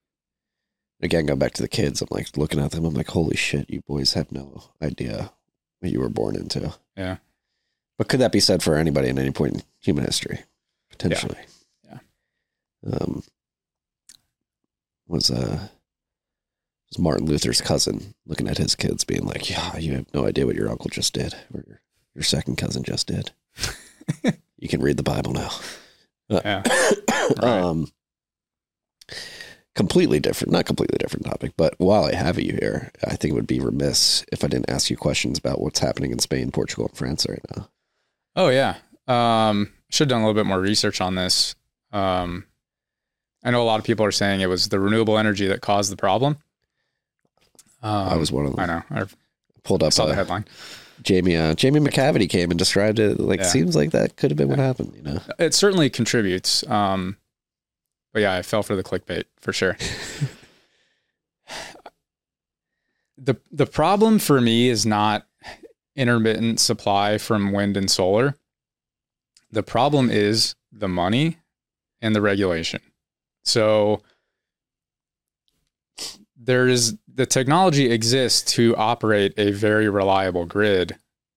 Again, going back to the kids, I'm like looking at them. I'm like, holy shit, you boys have no idea what you were born into. Yeah. But could that be said for anybody at any point in human history? Potentially. Yeah. yeah. Um, was uh, was Martin Luther's cousin looking at his kids being like, yeah, you have no idea what your uncle just did, or your, your second cousin just did. You can read the Bible now. Uh, Yeah. Right. Um, completely different, not completely different topic, but while I have you here, I think it would be remiss if I didn't ask you questions about what's happening in Spain, Portugal, and France right now. Oh yeah. Um, should have done a little bit more research on this. Um, I know a lot of people are saying it was the renewable energy that caused the problem. Um, I was one of them. I know. I Pulled up saw the uh, headline. Jamie, uh, Jamie McCavity came and described it. Like, Yeah. seems like that could have been what happened, you know? It certainly contributes. Um, but yeah, I fell for the clickbait for sure. the The problem for me is not intermittent supply from wind and solar. The problem is the money and the regulation. So there is the technology exists to operate a very reliable grid,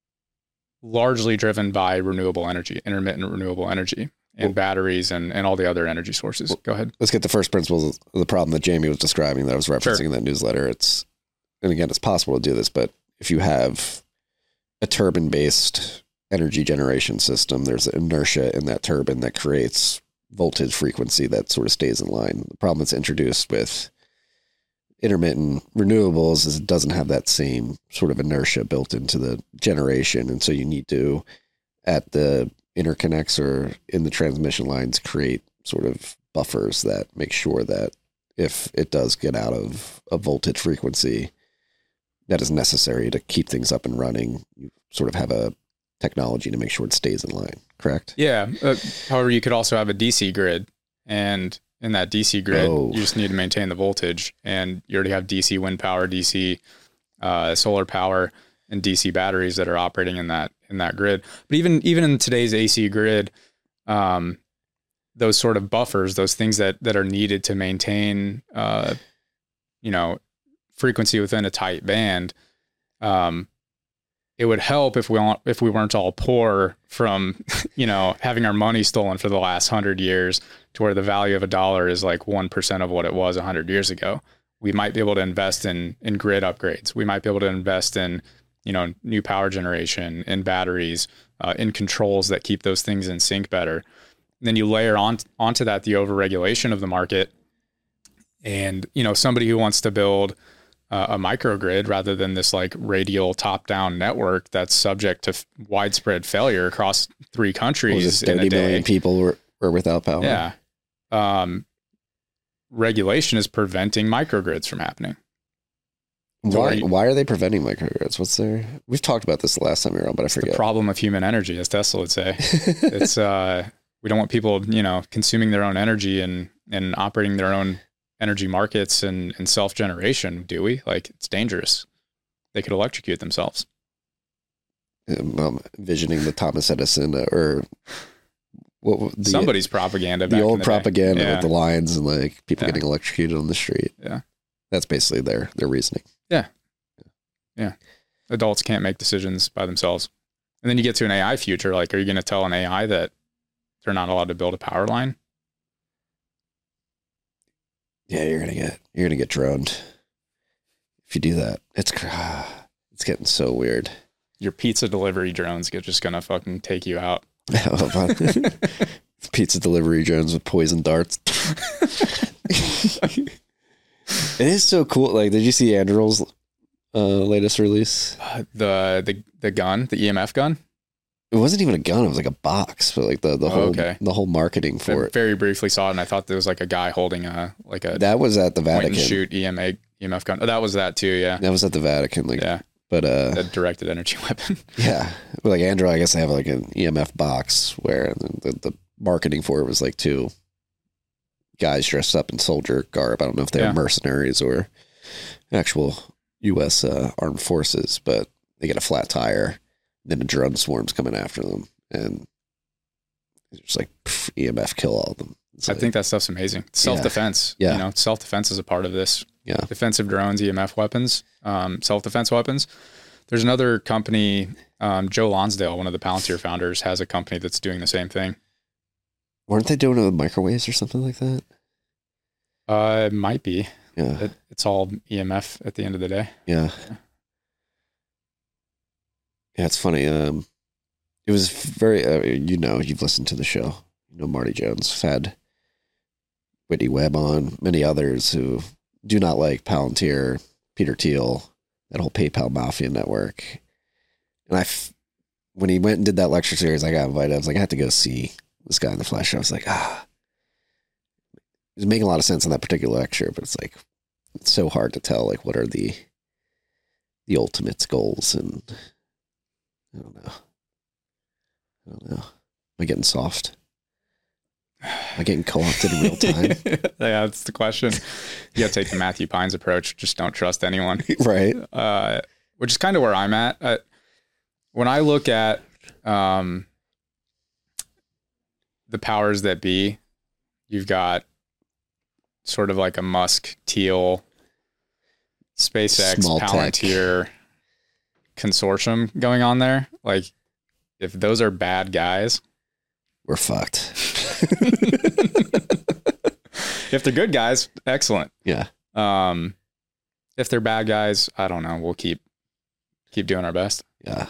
largely driven by renewable energy, intermittent renewable energy, and Well- batteries and, and all the other energy sources. Go ahead. Let's get the first principles of the problem that Jamie was describing that I was referencing Sure. in that newsletter. It's, and again, it's possible to do this, but if you have a turbine-based energy generation system, there's inertia in that turbine that creates voltage frequency that sort of stays in line. The problem that's introduced with intermittent renewables is it doesn't have that same sort of inertia built into the generation. And so you need to, at the interconnects or in the transmission lines, create sort of buffers that make sure that if it does get out of a voltage frequency that is necessary to keep things up and running, you sort of have a technology to make sure it stays in line, correct? Yeah. Uh, however, you could also have a D C grid, and in that D C grid, Oh. you just need to maintain the voltage, and you already have D C wind power, D C uh, solar power, and D C batteries that are operating in that in that grid. But even even in today's A C grid, um, those sort of buffers, those things that that are needed to maintain, uh, you know, frequency within a tight band. Um, it would help if we all, if we weren't all poor from, you know, having our money stolen for the last hundred years, to where the value of a dollar is like one percent of what it was a hundred years ago. We might be able to invest in in grid upgrades. We might be able to invest in, you know, new power generation, in batteries, uh, in controls that keep those things in sync better. And then you layer on onto that the overregulation of the market, and you know, somebody who wants to build uh, a microgrid rather than this like radial top-down network that's subject to f- widespread failure across three countries Was it in a thirty day. million people were, were without power? Yeah. Um, regulation is preventing microgrids from happening. So Why, are you- why are they preventing microgrids? What's their, we've talked about this the last time we were on, but I The forget. problem of human energy, as Tesla would say. It's uh, we don't want people, you know, consuming their own energy and and operating their own energy markets and, and self-generation, do we? Like, it's dangerous. They could electrocute themselves. I'm um, envisioning the Thomas Edison uh, or what what- the, Somebody's propaganda. the back old in the day. propaganda Yeah. with the lines and like people Yeah. getting electrocuted on the street. Yeah. That's basically their their reasoning. Adults can't make decisions by themselves. And then you get to an A I future. Like, are you going to tell an A I that they're not allowed to build a power line? Yeah, you're gonna get you're gonna get droned if you do that. It's cr- it's getting so weird. Your pizza delivery drones get just going to fucking take you out. Pizza delivery drones with poison darts. It is so cool. Like, did you see Anduril's uh, latest release? Uh, the, the, the gun, the E M F gun. It wasn't even a gun. It was like a box, but like the, the Oh, whole okay. the whole marketing for I it. very briefly saw it, and I thought there was like a guy holding a like a That was at the point and Vatican. shoot E M A, E M F gun. Oh, that was that too. Yeah, That was at the Vatican. Like, yeah, but uh, a directed energy weapon. yeah, but like Anduril, I guess they have like an E M F box where the, the marketing for it was like two guys dressed up in soldier garb. I don't know if they're Yeah. mercenaries or actual U S uh, armed forces, but they get a flat tire, then a drone swarm's coming after them, and it's just like pff, E M F kill all of them. It's I like, think that stuff's amazing. Self defense. Yeah. You know, self defense is a part of this. Yeah. Defensive drones, E M F weapons, um, self defense weapons. There's another company, um, Joe Lonsdale, one of the Palantir founders, has a company that's doing the same thing. weren't they doing it with microwaves or something like that? Uh, it might be. Yeah. It, it's all E M F at the end of the day. Yeah. Yeah, it's funny. Um, it was very, uh, you know, you've listened to the show. You know, Marty Jones had Whitney Webb on, many others who do not like Palantir, Peter Thiel, that whole PayPal Mafia network. And I, f- when he went and did that lecture series, I got invited. I was like, I have to go see this guy in the flesh. I was like, ah, it was making a lot of sense in that particular lecture, but it's like, it's so hard to tell, like, what are the, the ultimate goals, and I don't know. I don't know. Am I getting soft? Am I getting co-opted in real time? Yeah, that's the question. You got to take the Matthew Pines approach. Just don't trust anyone. Right. Uh, which is kind of where I'm at. I, when I look at um, the powers that be, you've got sort of like a Musk, Thiel, SpaceX, Small Palantir tech consortium going on there. Like, if those are bad guys, we're fucked. If they're good guys, excellent. Yeah. Um, if they're bad guys, I don't know. We'll keep keep doing our best. Yeah.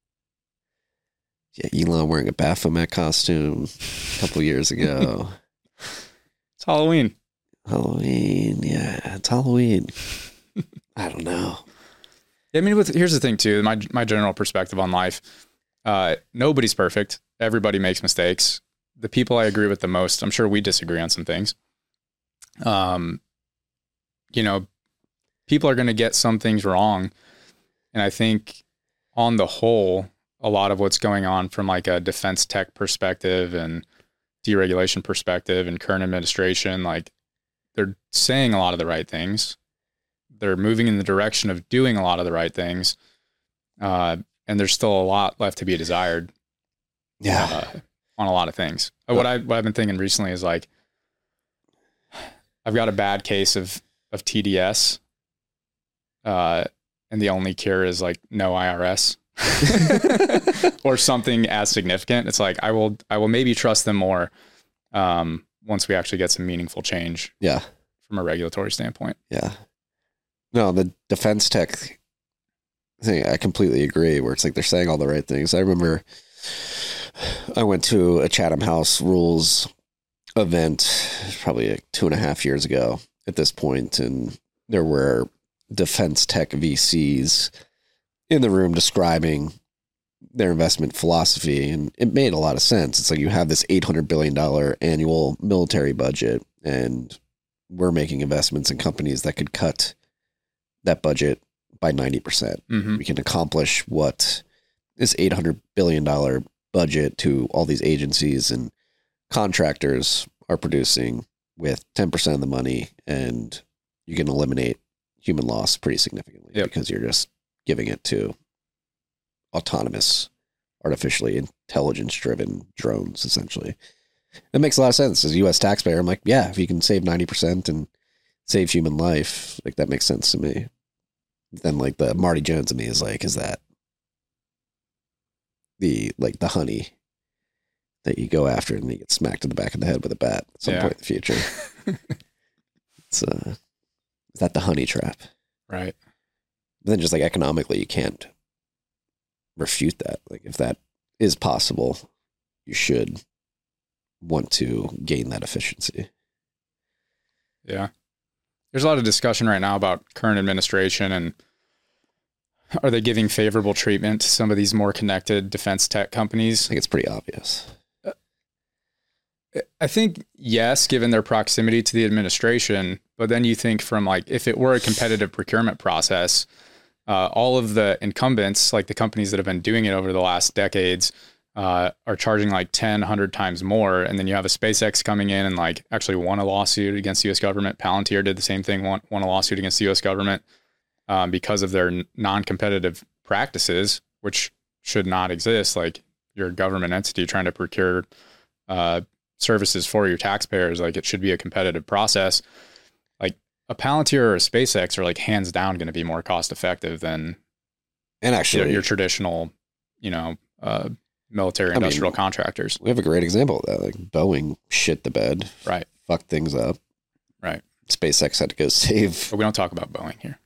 Yeah, Elon wearing a Baphomet costume a couple years ago. It's Halloween. Halloween, yeah, it's Halloween. I don't know. I mean, with, here's the thing too. My my general perspective on life. Uh, nobody's perfect. Everybody makes mistakes. The people I agree with the most, I'm sure we disagree on some things. Um, you know, people are going to get some things wrong. And I think on the whole, a lot of what's going on from like a defense tech perspective and deregulation perspective and current administration, like they're saying a lot of the right things. They're moving in the direction of doing a lot of the right things. Uh, and there's still a lot left to be desired. Yeah. Uh, on a lot of things. Well, what I what I've been thinking recently is like, I've got a bad case of of T D S, uh, and the only cure is like no I R S or something as significant. It's like I will I will maybe trust them more um, once we actually get some meaningful change. Yeah. From a regulatory standpoint. Yeah. No, the defense tech thing, I completely agree. Where it's like they're saying all the right things. I remember I went to a Chatham House Rules event probably like two and a half years ago at this point, and there were defense tech V Cs in the room describing their investment philosophy, and it made a lot of sense. It's like you have this eight hundred billion dollars annual military budget, and we're making investments in companies that could cut that budget by ninety percent. Mm-hmm. We can accomplish what this eight hundred billion dollars budget to all these agencies and contractors are producing with ten percent of the money, and you can eliminate human loss pretty significantly. Yep. Because you're just giving it to autonomous, artificially intelligence driven drones, essentially. That makes a lot of sense. As a U S taxpayer, I'm like, yeah, if you can save ninety percent and save human life, like that makes sense to me. Then like the Marty Jones of me is like, is that the, like the honey that you go after and you get smacked in the back of the head with a bat at some Yeah. point in the future? It's uh, is that the honey trap? Right. But then just like economically, you can't refute that. Like if that is possible, you should want to gain that efficiency. Yeah. There's a lot of discussion right now about current administration and are they giving favorable treatment to some of these more connected defense tech companies? I think it's pretty obvious. I think yes, given their proximity to the administration, but then you think from like, if it were a competitive procurement process, uh, all of the incumbents, like the companies that have been doing it over the last decades, uh, are charging like ten, one hundred times more. And then you have a SpaceX coming in and like actually won a lawsuit against the U S government. Palantir did the same thing, won, won a lawsuit against the U S government um, because of their non-competitive practices, which should not exist. Like you're a government entity trying to procure uh, services for your taxpayers. Like it should be a competitive process. Like a Palantir or a SpaceX are like hands down going to be more cost effective than and actually your, your traditional, you know, uh, military industrial I mean, contractors. We have a great example of that. Like Boeing shit the bed, right? Fucked things up, right? SpaceX had to go save. But we don't talk about Boeing here.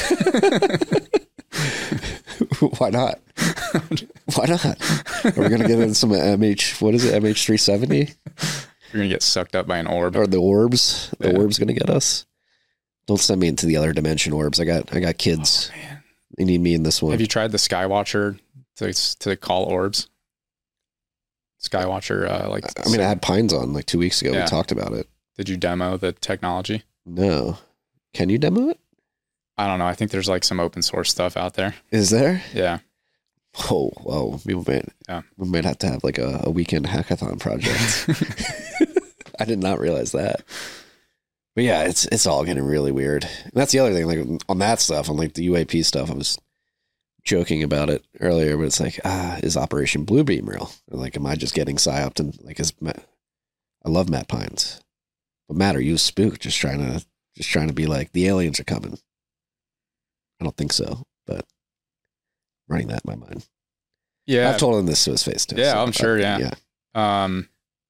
Why not? Why not? Are we going to get in some M H, what is it, M H three seventy? You're going to get sucked up by an orb. Or the orbs? The Yeah. orbs going to get us? Don't send me into the other dimension orbs. I got I got kids. Oh, man. They need me in this one. Have you tried the Skywatcher to, to call orbs? Skywatcher, uh, like. I mean, I had Pines on like two weeks ago. Yeah. We talked about it. Did you demo the technology? No. Can you demo it? I don't know. I think there's like some open source stuff out there. Is there? Yeah. Oh, whoa. We might, Yeah. we might have to have like a, a weekend hackathon project. I did not realize that. But yeah, it's it's all getting really weird. And that's the other thing. Like on that stuff, on like the U A P stuff, I was joking about it earlier, but it's like, ah, is Operation Bluebeam real? Or like, am I just getting psyoped? And like, is Matt, I love Matt Pines, but Matt, are you a spook? Just trying to just trying to be like the aliens are coming. I don't think so, but running that in my mind. Yeah. I've told him this to his face too. Yeah, so, I'm sure. uh, Yeah. yeah. Um,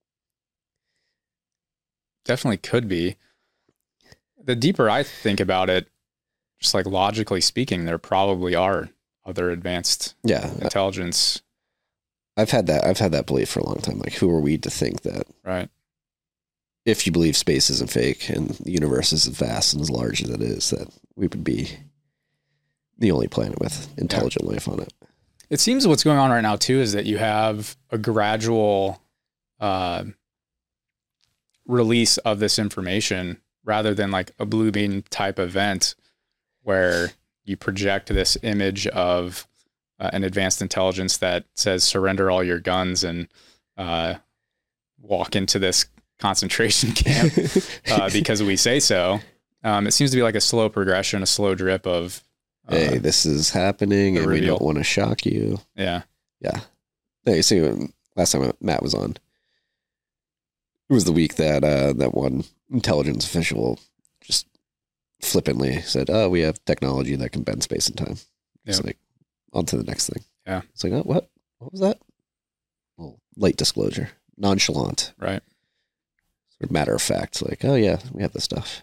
definitely could be. The deeper I think about it, just like logically speaking, there probably are other advanced Yeah. intelligence. I've had that. I've had that belief for a long time. Like, who are we to think that Right. if you believe space isn't fake and the universe is as vast and as large as it is, that we would be the only planet with intelligent life on it. It seems what's going on right now too is that you have a gradual uh, release of this information rather than like a blue beam type event where you project this image of uh, an advanced intelligence that says surrender all your guns and uh, walk into this concentration camp uh, because we say so. Um, it seems to be like a slow progression, a slow drip of uh, Hey, this is happening the and we reveal. don't want to shock you. yeah. Yeah. Hey, see, when- last time Matt was on, it was the week that uh, that one intelligence official just flippantly said, "Oh, we have technology that can bend space and time." It's Yeah. like, on to the next thing. Yeah. It's like, oh, what? What was that? Well, late disclosure, nonchalant, Right. sort of matter of fact. Like, oh yeah, we have this stuff.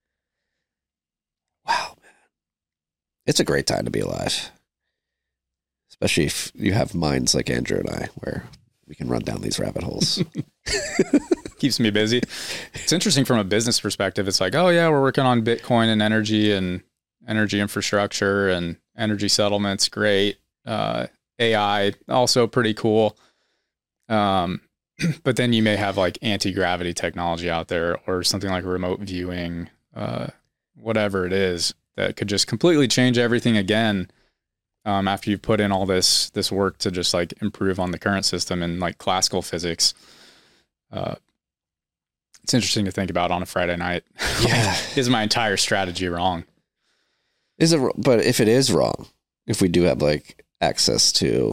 Wow, man, it's a great time to be alive, especially if you have minds like Andrew and I, where we can run down these rabbit holes. Keeps me busy. It's interesting from a business perspective. It's like, oh yeah, we're working on Bitcoin and energy and energy infrastructure and energy settlements. Great. Uh, A I also pretty cool. Um, but then you may have like anti-gravity technology out there or something like remote viewing, uh, whatever it is that could just completely change everything again. Um, after you've put in all this, this work to just like improve on the current system and like classical physics. Uh, it's interesting to think about on a Friday night. Yeah. Is my entire strategy wrong? Is it? But if it is wrong, if we do have like access to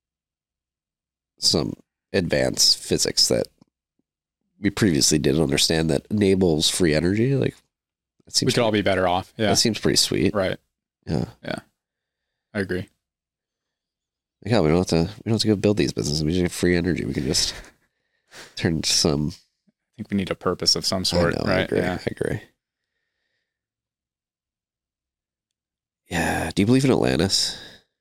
some advanced physics that we previously didn't understand that enables free energy, like it seems We could all be better off. Yeah. That seems pretty sweet. Right. Yeah. Yeah. I agree. Yeah, we don't have to. We don't have to go build these businesses. We just have free energy. We can just turn to some. I think we need a purpose of some I sort. know, I right. agree. Yeah. I agree. Yeah. Do you believe in Atlantis?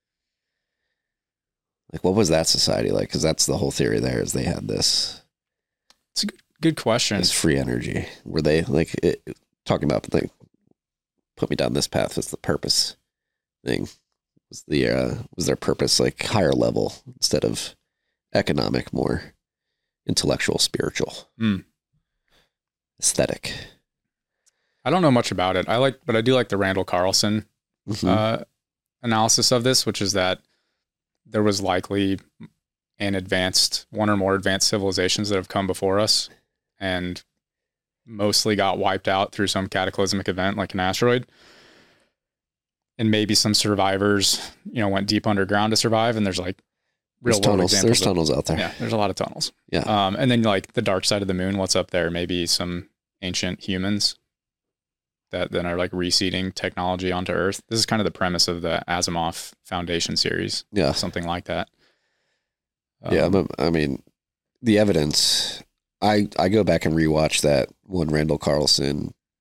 Like, what was that society like? Because that's the whole theory. There is they had this It's a good, good question. this free energy. Were they like it, talking about like put me down this path was the purpose thing? Was the uh, was their purpose like higher level instead of economic, more intellectual, spiritual, Mm. aesthetic? I don't know much about it. I like, but I do like the Randall Carlson Mhm. uh, analysis of this, which is that there was likely an advanced, one or more advanced civilizations that have come before us and mostly got wiped out through some cataclysmic event like an asteroid. And maybe some survivors, you know, went deep underground to survive. And there's like real There's world tunnels. examples. There's of- tunnels out there. Yeah, there's a lot of tunnels. Yeah. Um, and then like the dark side of the moon, what's up there? Maybe some ancient humans that then are like reseeding technology onto Earth. This is kind of the premise of the Asimov Foundation series. Yeah. Something like that. Yeah, Um, but, I mean, the evidence. I I go back and rewatch that one Randall Carlson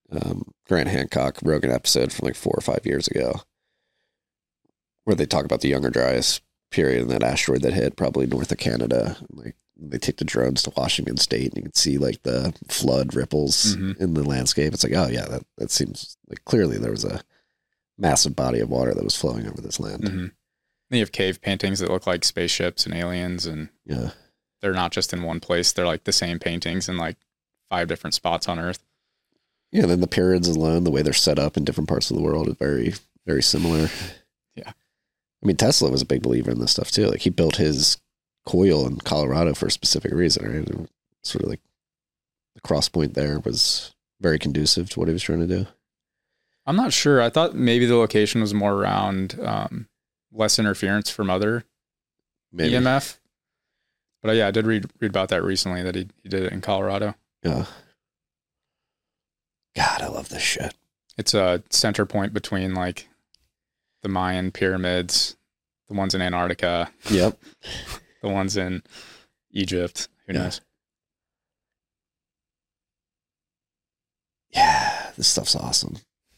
um, Grant Hancock Rogan episode from like four or five years ago, where they talk about the Younger Dryas period and that asteroid that hit probably north of Canada. Like they take the drones to Washington State and you can see like the flood ripples mm-hmm. in the landscape. It's like, oh yeah, that, that seems like clearly there was a massive body of water that was flowing over this land. Mm-hmm. You have cave paintings that look like spaceships and aliens, and yeah, they're not just in one place. They're like the same paintings in like five different spots on Earth. Yeah, and then the pyramids alone, the way they're set up in different parts of the world is very, very similar. Yeah. I mean, Tesla was a big believer in this stuff too. Like he built his coil in Colorado for a specific reason, right? And sort of like the cross point there was very conducive to what he was trying to do. I'm not sure. I thought maybe the location was more around um, less interference from other maybe. E M F. But uh, yeah, I did read read about that recently, that he, he did it in Colorado. Yeah. God, I love this shit. It's a center point between like the Mayan pyramids, the ones in Antarctica. Yep. The ones in Egypt. Who yeah. knows? Yeah, this stuff's awesome.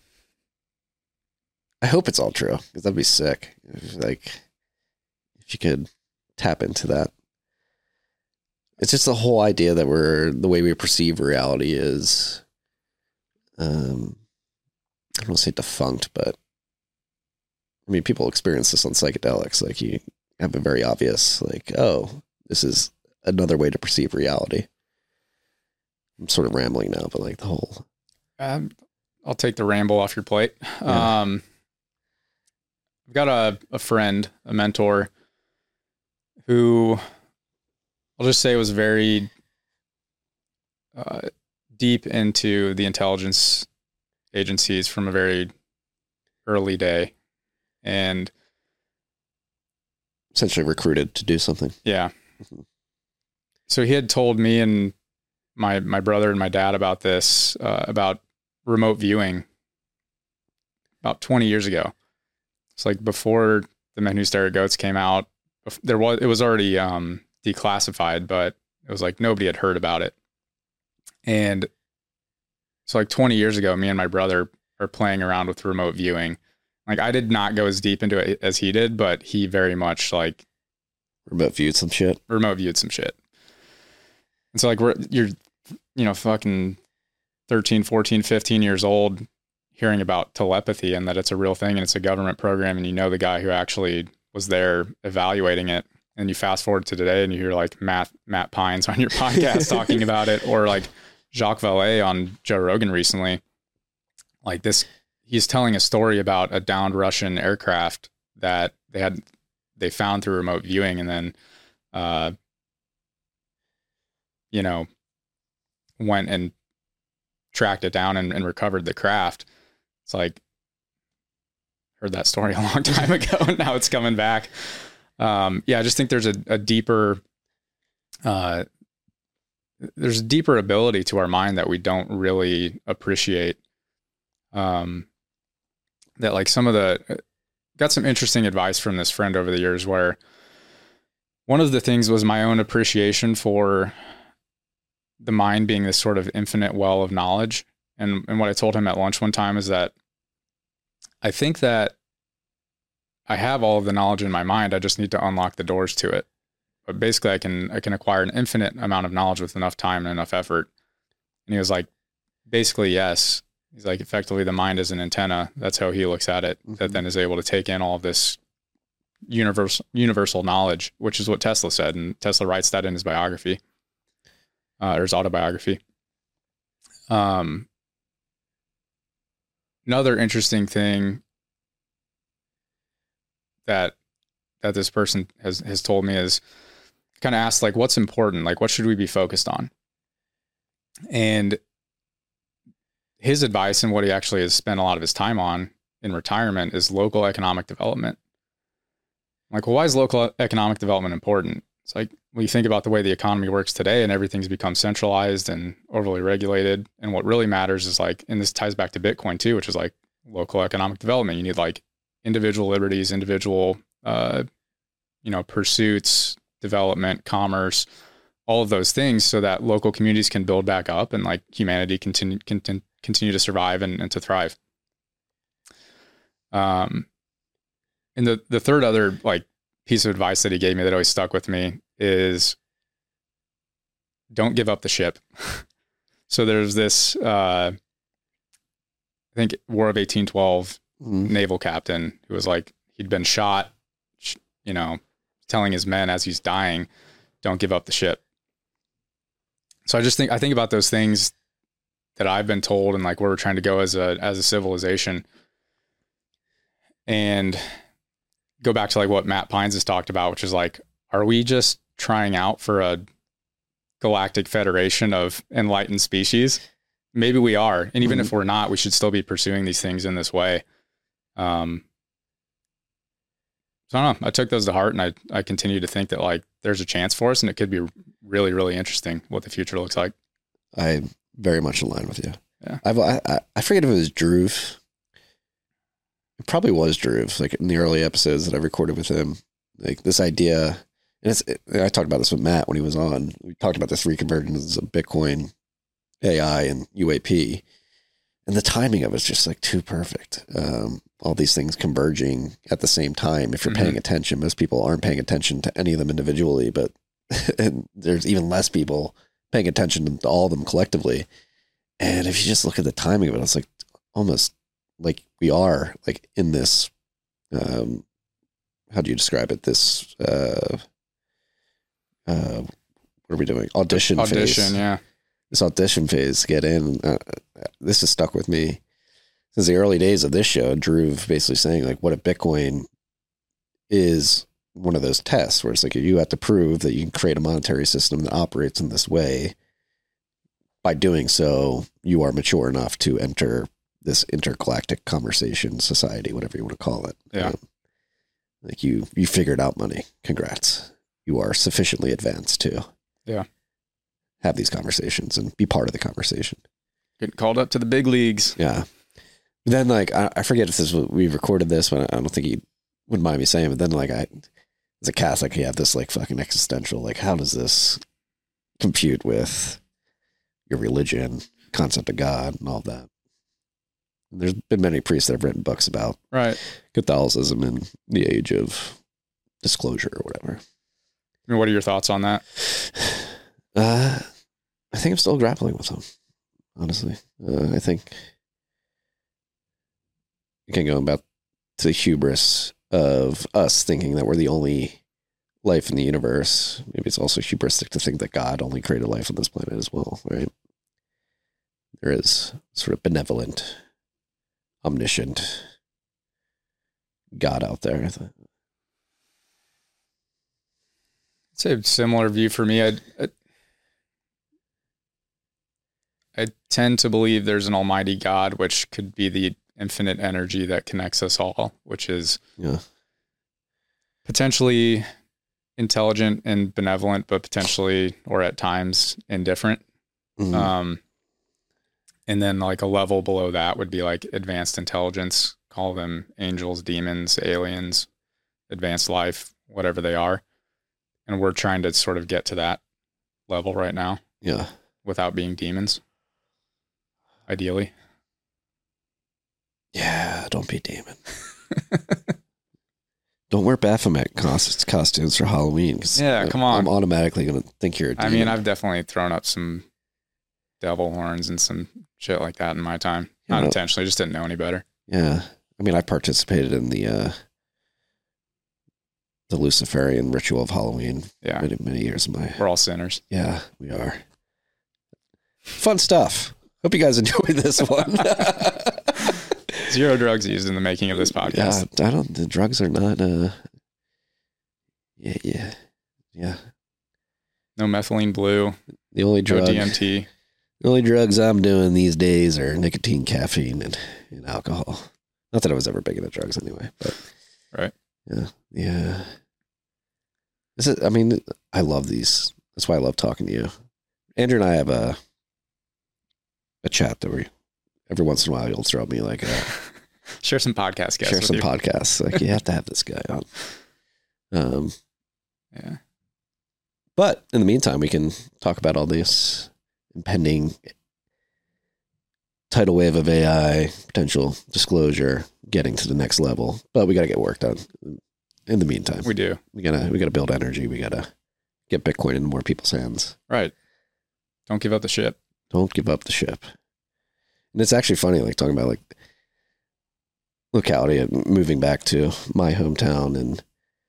I hope it's all true, because that'd be sick. Like, if you could tap into that. It's just the whole idea that we're, the way we perceive reality is, um, I don't want to say defunct, but I mean, people experience this on psychedelics. Like, you have a very obvious, like, oh, this is another way to perceive reality. I'm sort of rambling now, but like the whole. Um, I'll take the ramble off your plate. Yeah. Um, I've got a, a friend, a mentor, who I'll just say was very uh, deep into the intelligence agencies from a very early day. And essentially recruited to do something. Yeah. Mm-hmm. So he had told me and my my brother and my dad about this, uh, about remote viewing about twenty years ago. It's like before The Men Who Stare at Goats came out. There was it was already um, declassified, but it was like nobody had heard about it. And so like twenty years ago, me and my brother are playing around with remote viewing. Like I did not go as deep into it as he did, but he very much like remote viewed some shit. Remote viewed some shit. And so like we're you're you know fucking thirteen, fourteen, fifteen years old hearing about telepathy and that it's a real thing and it's a government program and you know the guy who actually was there evaluating it. And you fast forward to today and you hear like Matt Matt Pines on your podcast talking about it, or like Jacques Vallée on Joe Rogan recently. Like this, he's telling a story about a downed Russian aircraft that they had, they found through remote viewing, and then, uh, you know, went and tracked it down and, and recovered the craft. It's like, heard that story a long time ago and now it's coming back. Um, yeah, I just think there's a, a deeper, uh, there's a deeper ability to our mind that we don't really appreciate. Um, that like some of the, got some interesting advice from this friend over the years where one of the things was my own appreciation for the mind being this sort of infinite well of knowledge. And, and what I told him at lunch one time is that I think that I have all of the knowledge in my mind. I just need to unlock the doors to it. But basically I can, I can acquire an infinite amount of knowledge with enough time and enough effort. And he was like, basically, yes. He's like, effectively the mind is an antenna. That's how he looks at it. Mm-hmm. That then is able to take in all of this universal, universal knowledge, which is what Tesla said. And Tesla writes that in his biography, uh, or his autobiography. Um, another interesting thing that that this person has, has told me is kind of asked, like, what's important? Like, what should we be focused on? And his advice and what he actually has spent a lot of his time on in retirement is local economic development. I'm like, well, why is local economic development important? It's like, when you think about the way the economy works today and everything's become centralized and overly regulated. And what really matters is like, and this ties back to Bitcoin too, which is like local economic development. You need like individual liberties, individual, uh, you know, pursuits, development, commerce, all of those things so that local communities can build back up and like humanity continue, can continue to survive and, and to thrive. Um, and the, the third other like piece of advice that he gave me that always stuck with me is don't give up the ship. So there's this, uh, I think War of eighteen twelve mm. naval captain who was like, he'd been shot, you know, telling his men as he's dying, don't give up the ship. So I just think, I think about those things that I've been told and like where we're trying to go as a, as a civilization, and go back to like what Matt Pines has talked about, which is like, are we just trying out for a galactic federation of enlightened species? Maybe we are. And even mm-hmm. if we're not, we should still be pursuing these things in this way. Um, so I don't know. I took those to heart, and I, I continue to think that like there's a chance for us, and it could be really, really interesting what the future looks like. I very much align with you. Yeah. I've, I, I forget if it was Drew. It probably was Drew, like in the early episodes that I recorded with him, like this idea, and it's, it, I talked about this with Matt when he was on, we talked about the three convergences of Bitcoin, A I, and U A P, and the timing of it's just like too perfect. Um, all these things converging at the same time. If you're mm-hmm. paying attention, most people aren't paying attention to any of them individually, but and there's even less people paying attention to all of them collectively. And if you just look at the timing of it, it's like almost like we are like in this, um, how do you describe it? This, uh, uh, what are we doing? Audition, audition phase. Yeah. This audition phase to get in. Uh, this has stuck with me since the early days of this show. Drew basically saying like, what if Bitcoin is one of those tests where it's like, you have to prove that you can create a monetary system that operates in this way. By doing so, you are mature enough to enter this intergalactic conversation society, whatever you want to call it. Yeah. Um, like you, you figured out money. Congrats. You are sufficiently advanced to yeah. have these conversations and be part of the conversation. Getting called up to the big leagues. Yeah. But then like, I, I forget if this was, we recorded this, but I don't think he wouldn't mind me saying, but then like I, as a Catholic, you have this like fucking existential, like, how does this compute with your religion, concept of God and all that? There's been many priests that have written books about right Catholicism in the age of disclosure or whatever. I mean, what are your thoughts on that? Uh, I think I'm still grappling with them, honestly. Uh, I think, again, going back to the hubris of us thinking that we're the only life in the universe, maybe it's also hubristic to think that God only created life on this planet as well, right? There is sort of benevolent, omniscient God out there. I think. It's a similar view for me. I, I I tend to believe there's an almighty God, which could be the infinite energy that connects us all, which is yeah. potentially intelligent and benevolent, but potentially, or at times, indifferent. Mm-hmm. Um, and then like a level below that would be like advanced intelligence, call them angels, demons, aliens, advanced life, whatever they are. And we're trying to sort of get to that level right now. Yeah. Without being demons. Ideally. Yeah, don't be demon. Don't wear Baphomet cost- costumes for Halloween. Yeah, come on. I'm automatically going to think you're a demon. I mean, I've definitely thrown up some devil horns and some shit like that in my time. Not know, intentionally, just didn't know any better. Yeah. I mean, I participated in the uh, the Luciferian ritual of Halloween yeah. many, many years of my... We're all sinners. Yeah, we are. Fun stuff. Hope you guys enjoyed this one. Zero drugs used in the making of this podcast. Yeah, I don't. The drugs are not. Uh, yeah, yeah, yeah. No methylene blue. The only drug. No D M T. The only drugs I'm doing these days are nicotine, caffeine, and, and alcohol. Not that I was ever big into drugs anyway, but right. Yeah, yeah. This is. I mean, I love these. That's why I love talking to you. Andrew and I have a a chat that we. Every once in a while, you'll throw me like a share some podcast guests. Share some you. podcasts. Like you have to have this guy on. Um, yeah. But in the meantime, we can talk about all this impending tidal wave of A I, potential disclosure, getting to the next level. But we got to get work done. In the meantime, We do. we gotta we gotta build energy. We gotta get Bitcoin in more people's hands. Right. Don't give up the ship. Don't give up the ship. And it's actually funny, like talking about like locality and moving back to my hometown, and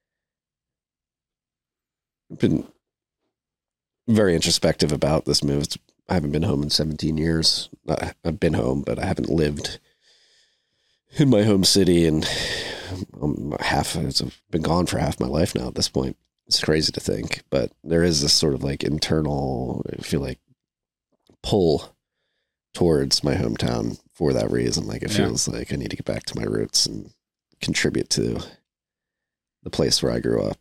I've been very introspective about this move. It's, I haven't been home in seventeen years. I, I've been home, but I haven't lived in my home city, and um, half it's been gone for half my life now at this point. It's crazy to think, but there is this sort of like internal, I feel like, pull towards my hometown for that reason. Like it Yeah. feels like I need to get back to my roots and contribute to the place where I grew up.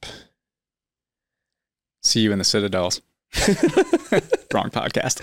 See you in the Citadels. Wrong podcast.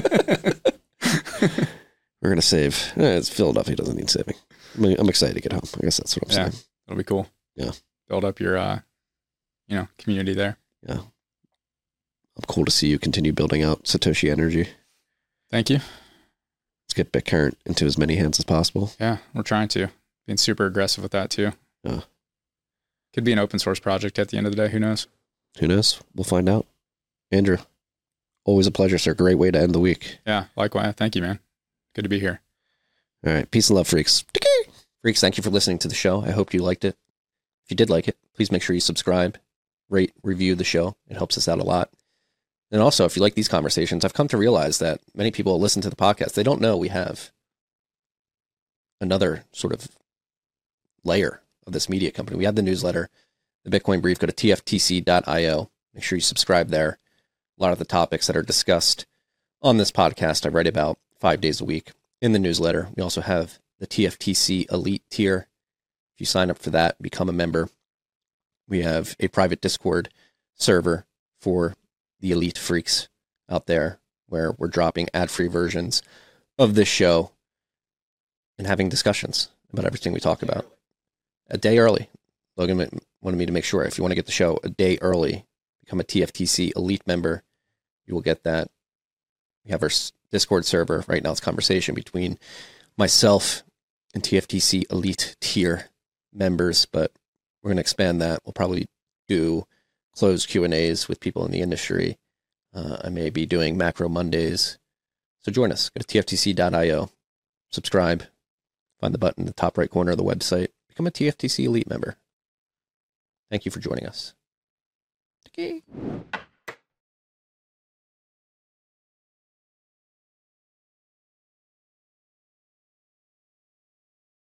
We're going to save. Eh, it's Philadelphia doesn't need saving. I'm, I'm excited to get home. I guess that's what I'm Yeah. saying. It'll be cool. Yeah. Build up your, uh, you know, community there. Yeah. I'm cool to see you continue building out Satoshi Energy. Thank you. Let's get BitCurrent into as many hands as possible. Yeah, we're trying to. Being super aggressive with that too. Yeah. Could be an open source project at the end of the day. Who knows? Who knows? We'll find out. Andrew, always a pleasure, sir. Great way to end the week. Yeah, likewise. Thank you, man. Good to be here. All right. Peace and love, freaks. Freaks, thank you for listening to the show. I hope you liked it. If you did like it, please make sure you subscribe, rate, review the show. It helps us out a lot. And also, if you like these conversations, I've come to realize that many people listen to the podcast. They don't know we have another sort of layer of this media company. We have the newsletter, the Bitcoin Brief. Go to T F T C dot I O. Make sure you subscribe there. A lot of the topics that are discussed on this podcast, I write about five days a week in the newsletter. We also have the T F T C Elite tier. If you sign up for that, become a member. We have a private Discord server for the elite freaks out there where we're dropping ad-free versions of this show and having discussions about everything we talk about a day early. Logan wanted me to make sure if you want to get the show a day early, become a T F T C Elite member. You will get that. We have our Discord server. Right now it's conversation between myself and T F T C Elite tier members, but we're going to expand that. We'll probably do closed Q and A's with people in the industry. Uh, I may be doing Macro Mondays. So join us. Go to T F T C dot I O. Subscribe. Find the button in the top right corner of the website. Become a T F T C Elite member. Thank you for joining us. Okay.